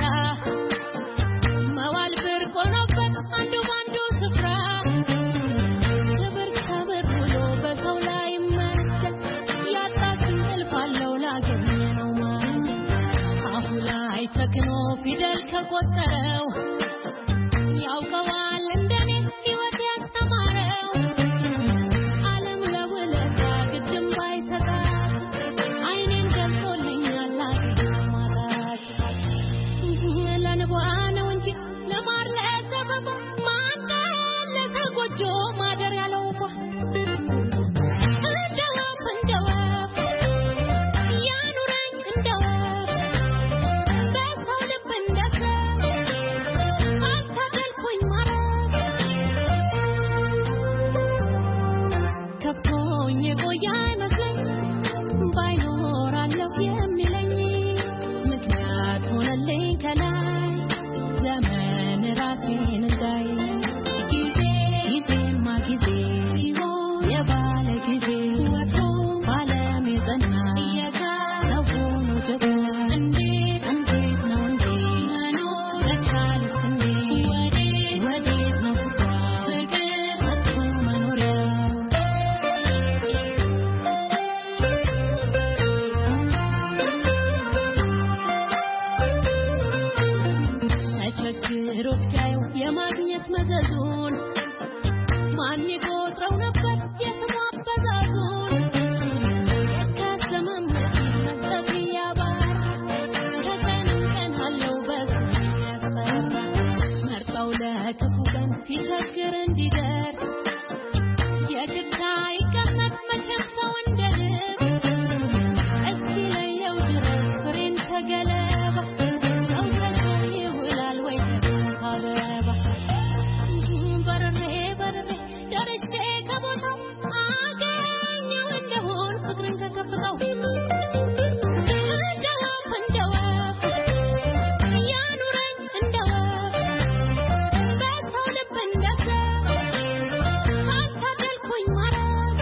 መዋል ብርቆኖበት አንዱ ባንዱ ስፍራ ክብር ከብር ውሎ በሰው ላይ መዘን ያጣስ እንቅልፍ አለው ላገኘው ማዘን አፉ ላይ ተክኖ ፊደል ከቆጠረው ያውቀዋል እንደኔ ሕይወት ያስተማረው ዓለም ለውለታ ግድም ባይሰጣ አይኔን ገልጦልኛል ላገኘው ማጣት ለንቧ ነው እንጂ ለማር ለተፈፋ ማንቀል ለተጎጆ ማደር ያለው እንደወፍ እንደወፍ ያኑረኝ እንደወፍ በሰው ልብ እንደሰው አታደልኩኝ ማረፍ ከፍቶኝ የቆየ አይመስለኝ ባይኖራለሁ የሚለኝ ምክንያት ሆነልኝ ከላይ ዘመን ራሴን እንዳይ ጊዜ ጊዜማ ጊዜ ሲሆን የባለ ጊዜ ወትሮ ባለም የጸና እየጋለው ሆኖ ጀግና እንዴት እንዴት ነው እንዴ መኖር ለካልስ እንዴ ወዴት ወዴት ነው ስፍራ ፍቅር ሰጥቶ መኖሪያ ተቸግሮ እስኪያየው የማግኘት መዘዙን ማን ይቆጥረው ነበር የስሙ አበዛዙን ከዘመመት መስጠት ያባር ከቀንም ቀን አለው በስም ያስፈራ መርጠው ለክፉ ቀን ሲቸግር እንዲደርስ የግድ አይቀመጥ መቼም ሰው እንደ ልብ እስኪ ለየው ድረስ ፍሬን ከገለባ ሰው ከሰው ይውላል ወይ አበባ በርሬ በርሬ ደርሼ ከቦታው አገኘው እንደሆን ፍቅርን ከከፍታው እንደወፍ እንደወፍ ያኑረኝ እንደወፍ በሰው ልብ እንደሰው አታደልኩኝ ማረፍ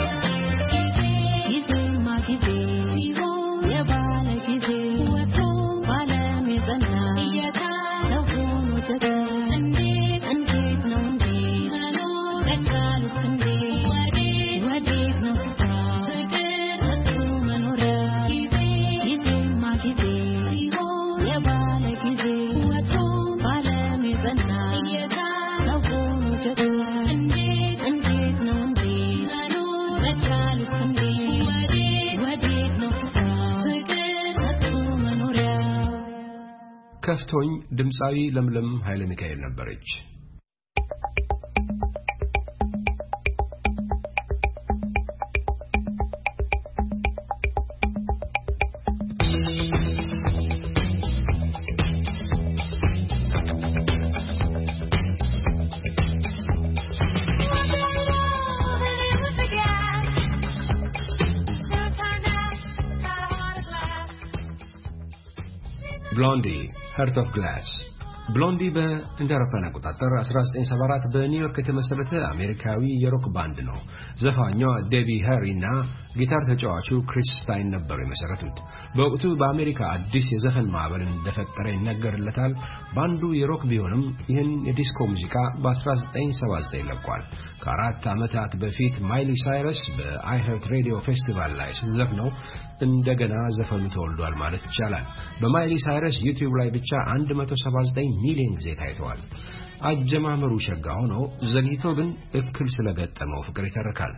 ጊዜማ ጊዜ ሲሆን የባለ ጊዜ ወትሮ ባለም የጸና እየጋለው ሆኖ ጀግና እንዴት እንዴት ነው እንዴ መኖር ለቻሉት እንዴ ወዴት ወዴት ነው ስፍራ ፍቅር ሰጥቶ መኖሪያ ጊዜ ጊዜማ ጊዜ ሲሆን የባለ ጊዜ ወትሮ ባለም የጸና እየጋለው ሆኖ ጀግና እንዴት እንዴት ነው እንዴ መኖር ለቻሉት እንዴ ወዴት ወዴት ነው ስፍራ ፍቅር ሰጥቶ መኖሪያ ከፍቶኝ ድምጻዊ ለምለም ኃይለ ሚካኤል ነበረች Blondie Heart of Glass ብሎንዲ በእንደ አውሮፓውያን አቆጣጠር አስራ ዘጠኝ ሰባ አራት በኒውዮርክ የተመሰረተ አሜሪካዊ የሮክ ባንድ ነው። ዘፋኟ ዴቢ ሃሪ እና ጊታር ተጫዋቹ ክሪስ ስታይን ነበሩ የመሰረቱት። በወቅቱ በአሜሪካ አዲስ የዘፈን ማዕበል እንደፈጠረ ይነገርለታል። ባንዱ የሮክ ቢሆንም ይህን የዲስኮ ሙዚቃ በ1979 ለቋል። ከአራት ዓመታት በፊት ማይሊ ሳይረስ በአይሄርት ሬዲዮ ፌስቲቫል ላይ ስትዘፍነው እንደገና ዘፈኑ ተወልዷል ማለት ይቻላል። በማይሊ ሳይረስ ዩቲዩብ ላይ ብቻ one hundred seventy-nine ሚሊዮን ጊዜ ታይቷል። አጀማመሩ ሸጋ ሆኖ ዘግይቶ ግን እክል ስለገጠመው ፍቅር ይተርካል።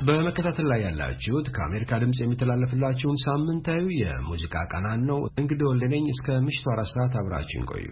በመከታተል ላይ ያላችሁት ከአሜሪካ ድምጽ የሚተላለፍላችሁን ሳምንታዊ የሙዚቃ ቃናን ነው። እንግዲህ ወልደነኝ እስከ ምሽቱ አራት ሰዓት አብራችሁን ቆዩ።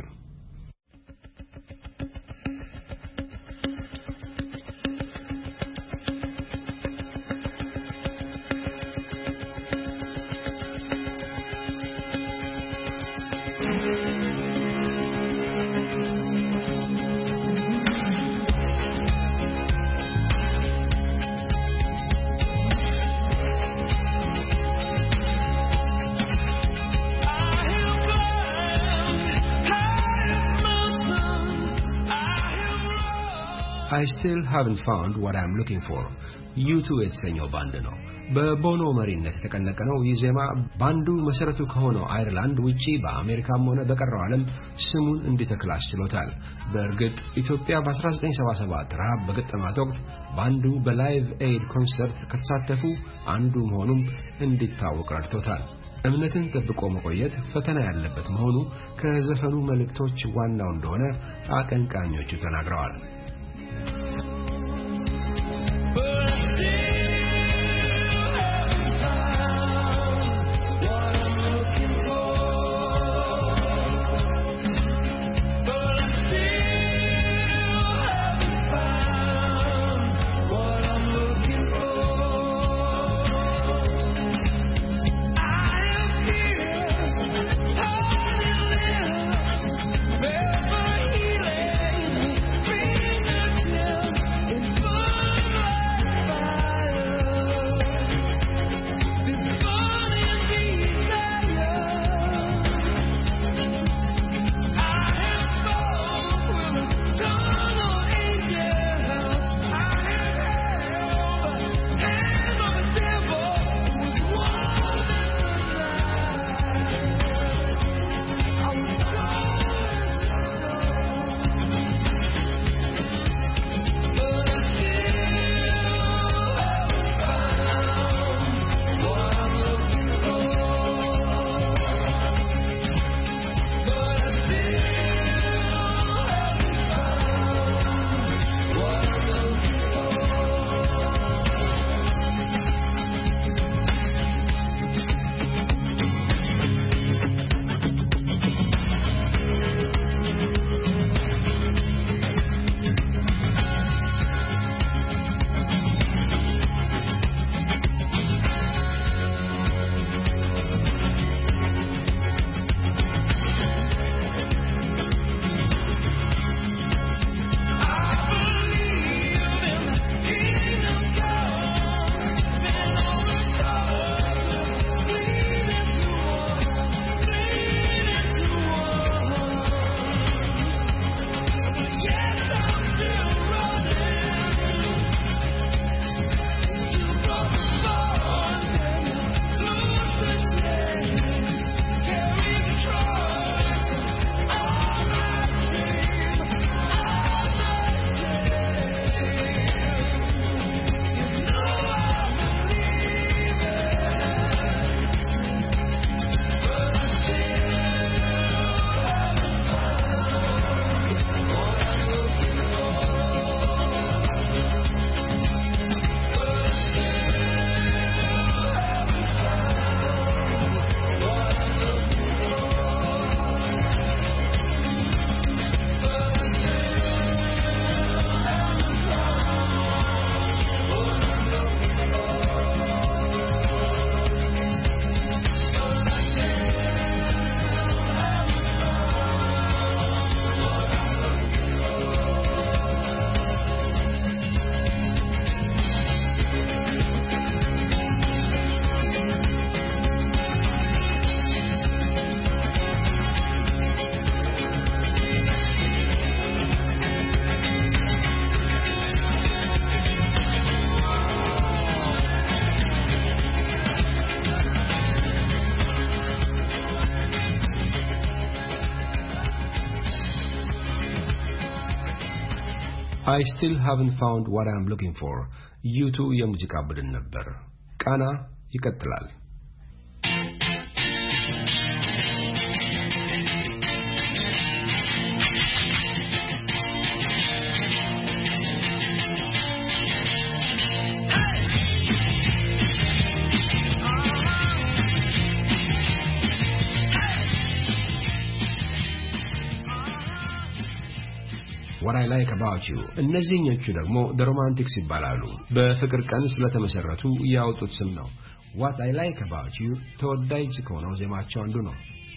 I still haven't found what I'm looking for. ዩ ቱ የተሰኘው ባንድ ነው። በቦኖ መሪነት የተቀነቀነው ይህ ዜማ ባንዱ መሰረቱ ከሆነው አይርላንድ ውጪ በአሜሪካም ሆነ በቀረው ዓለም ስሙን እንዲተክል አስችሎታል። በእርግጥ ኢትዮጵያ በ1977 ረሃብ በገጠማት ወቅት ባንዱ በላይቭ ኤድ ኮንሰርት ከተሳተፉ አንዱ መሆኑም እንዲታወቅ ረድቶታል። እምነትን ጠብቆ መቆየት ፈተና ያለበት መሆኑ ከዘፈኑ መልእክቶች ዋናው እንደሆነ አቀንቃኞቹ ተናግረዋል። I still haven't found what I'm looking for. ዩ ቱ የሙዚቃ ቡድን ነበር። ቃና ይቀጥላል። What I Like About You እነዚህኞቹ ደግሞ The Romantics ይባላሉ። በፍቅር ቀን ስለተመሰረቱ ያወጡት ስም ነው። What I Like About You ተወዳጅ ከሆነው ዜማቸው አንዱ ነው።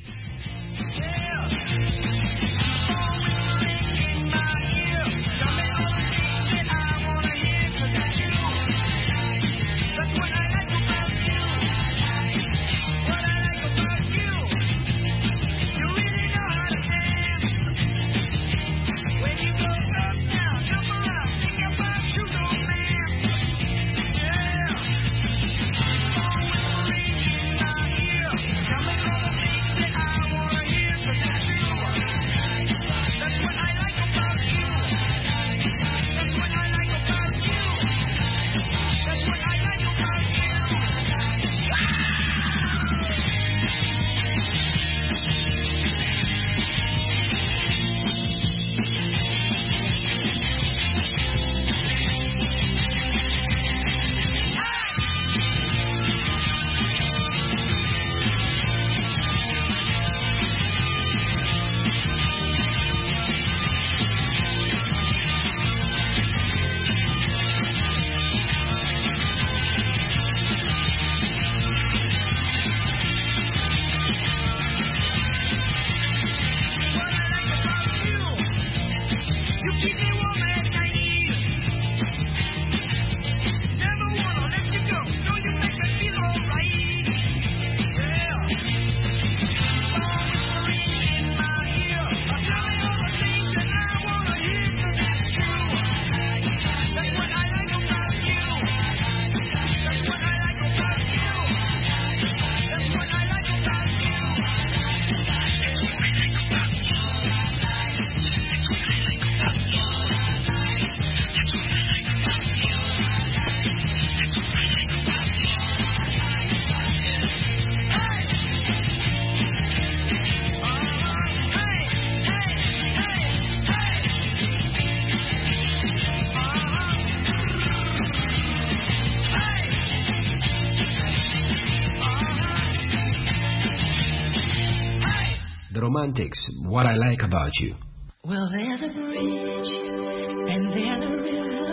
Romantics, What I Like About You. Well, there's a bridge and there's a river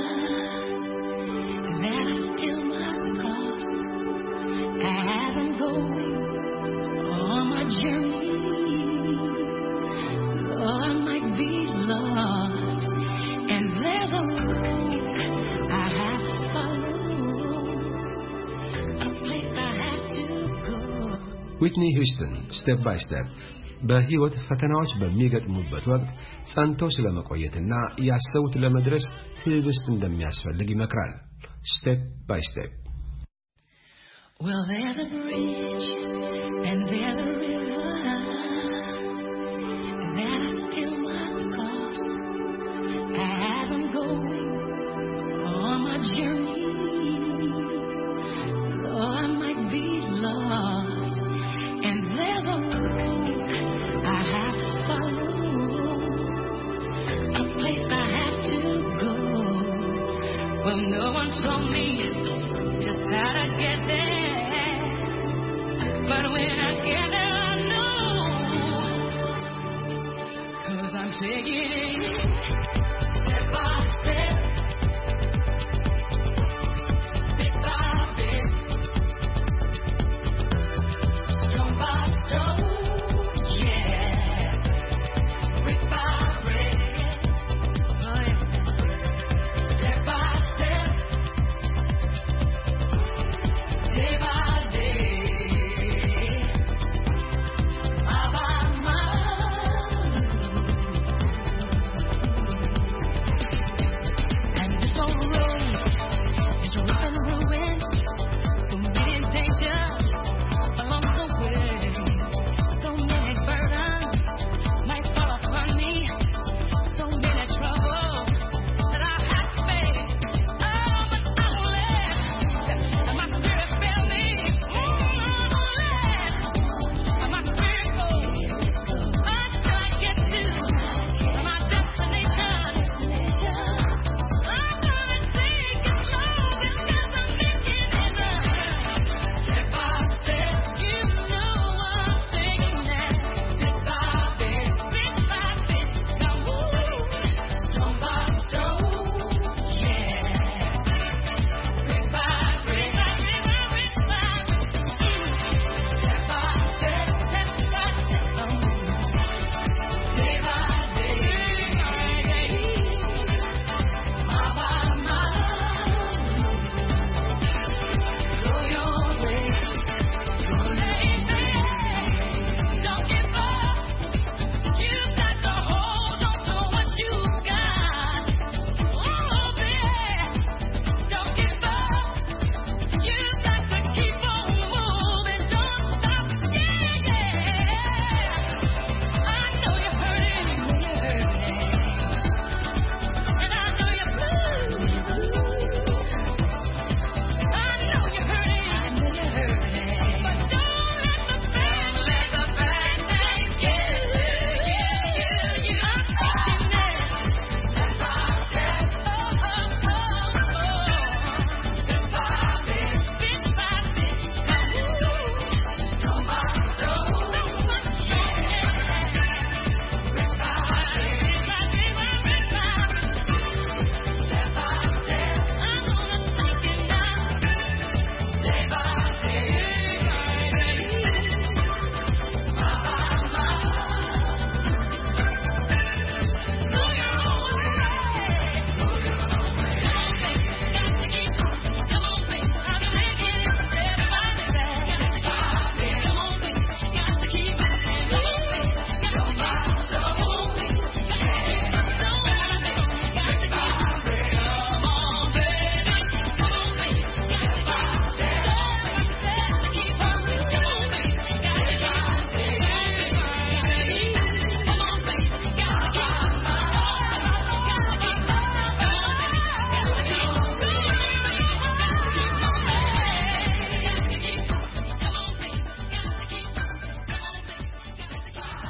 that I still must cross as I'm going on my journey. Oh, I might be lost, and there's a road I have to follow, a place I have to go. Whitney Houston, Step by Step. በህይወት ፈተናዎች በሚገጥሙበት ወቅት ጸንቶ ስለመቆየትና ያሰቡት ለመድረስ ትዕግስት እንደሚያስፈልግ ይመክራል። Step by Step. Well, there's a bridge and there's a river that I still must cross as I'm going on my journey. Oh, I might be lost, and there's a road I have to follow, a place I have to go. Well, no one told me just how to get there, but when I get there I know, 'cause I'm taking it step by step, bit by bit, stone by stone.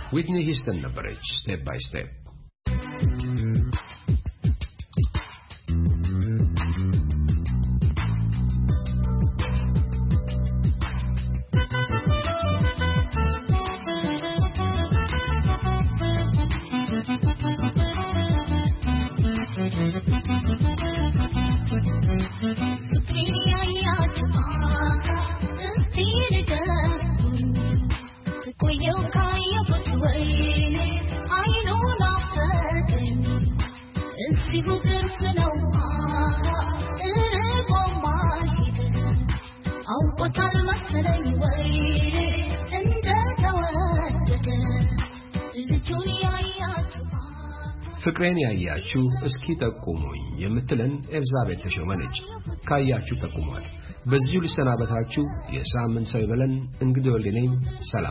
ዊትኒ ሂውስተን ነበረች ስቴፕ ባይ ስቴፕ። ፍቅሬን ያያችሁ እስኪ ጠቁሙኝ የምትለን ኤልዛቤት ተሾመነች። ካያችሁ ጠቁሟት። በዚሁ ልሰናበታችሁ። የሳምንት ሰው ይበለን። እንግዲህ ወልዴ ነኝ። ሰላም።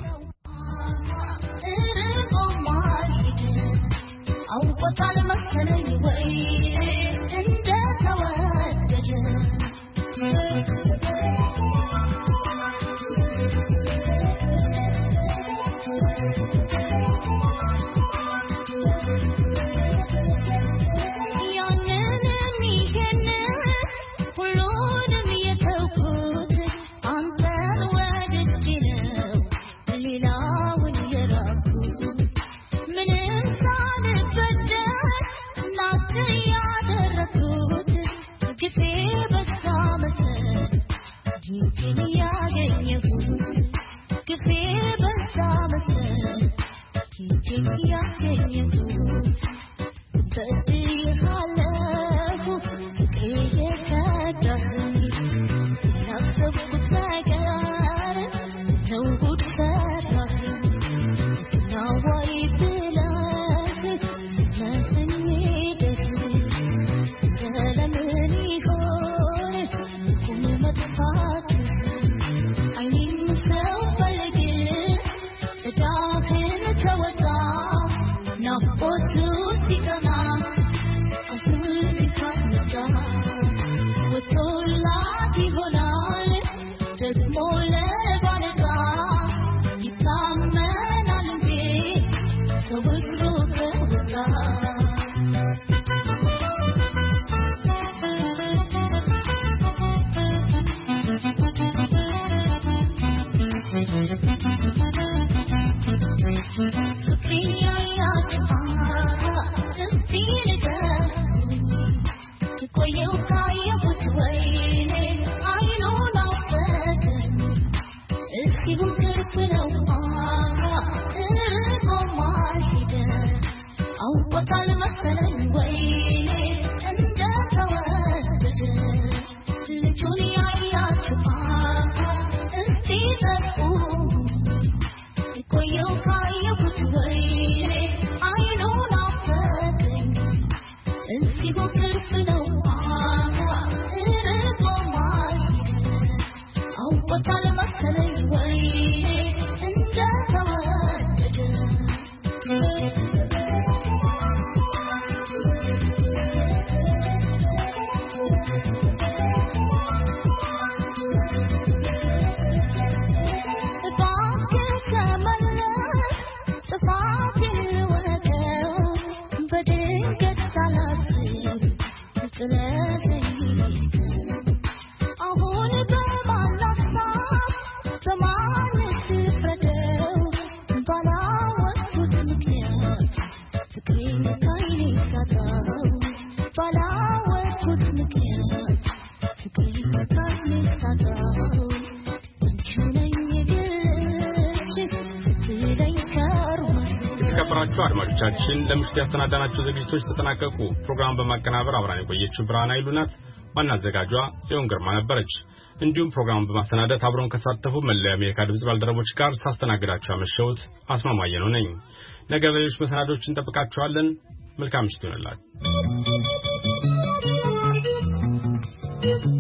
የተከበራችሁ አድማጮቻችን ለምሽቱ ያስተናዳናችሁ ዝግጅቶች ተጠናቀቁ። ፕሮግራም በማቀናበር አብራን የቆየችው ብርሃን ኃይሉናት፣ ዋና አዘጋጇ ጽዮን ግርማ ነበረች። እንዲሁም ፕሮግራሙን በማስተናደድ አብረውን ከተሳተፉ መላው የአሜሪካ ድምጽ ባልደረቦች ጋር ሳስተናግዳችሁ አመሸሁት። አስማማየ ነው ነኝ። ነገ በሌሎች መሰናዶች እንጠብቃችኋለን። መልካም ምሽት ይሁንላችሁ።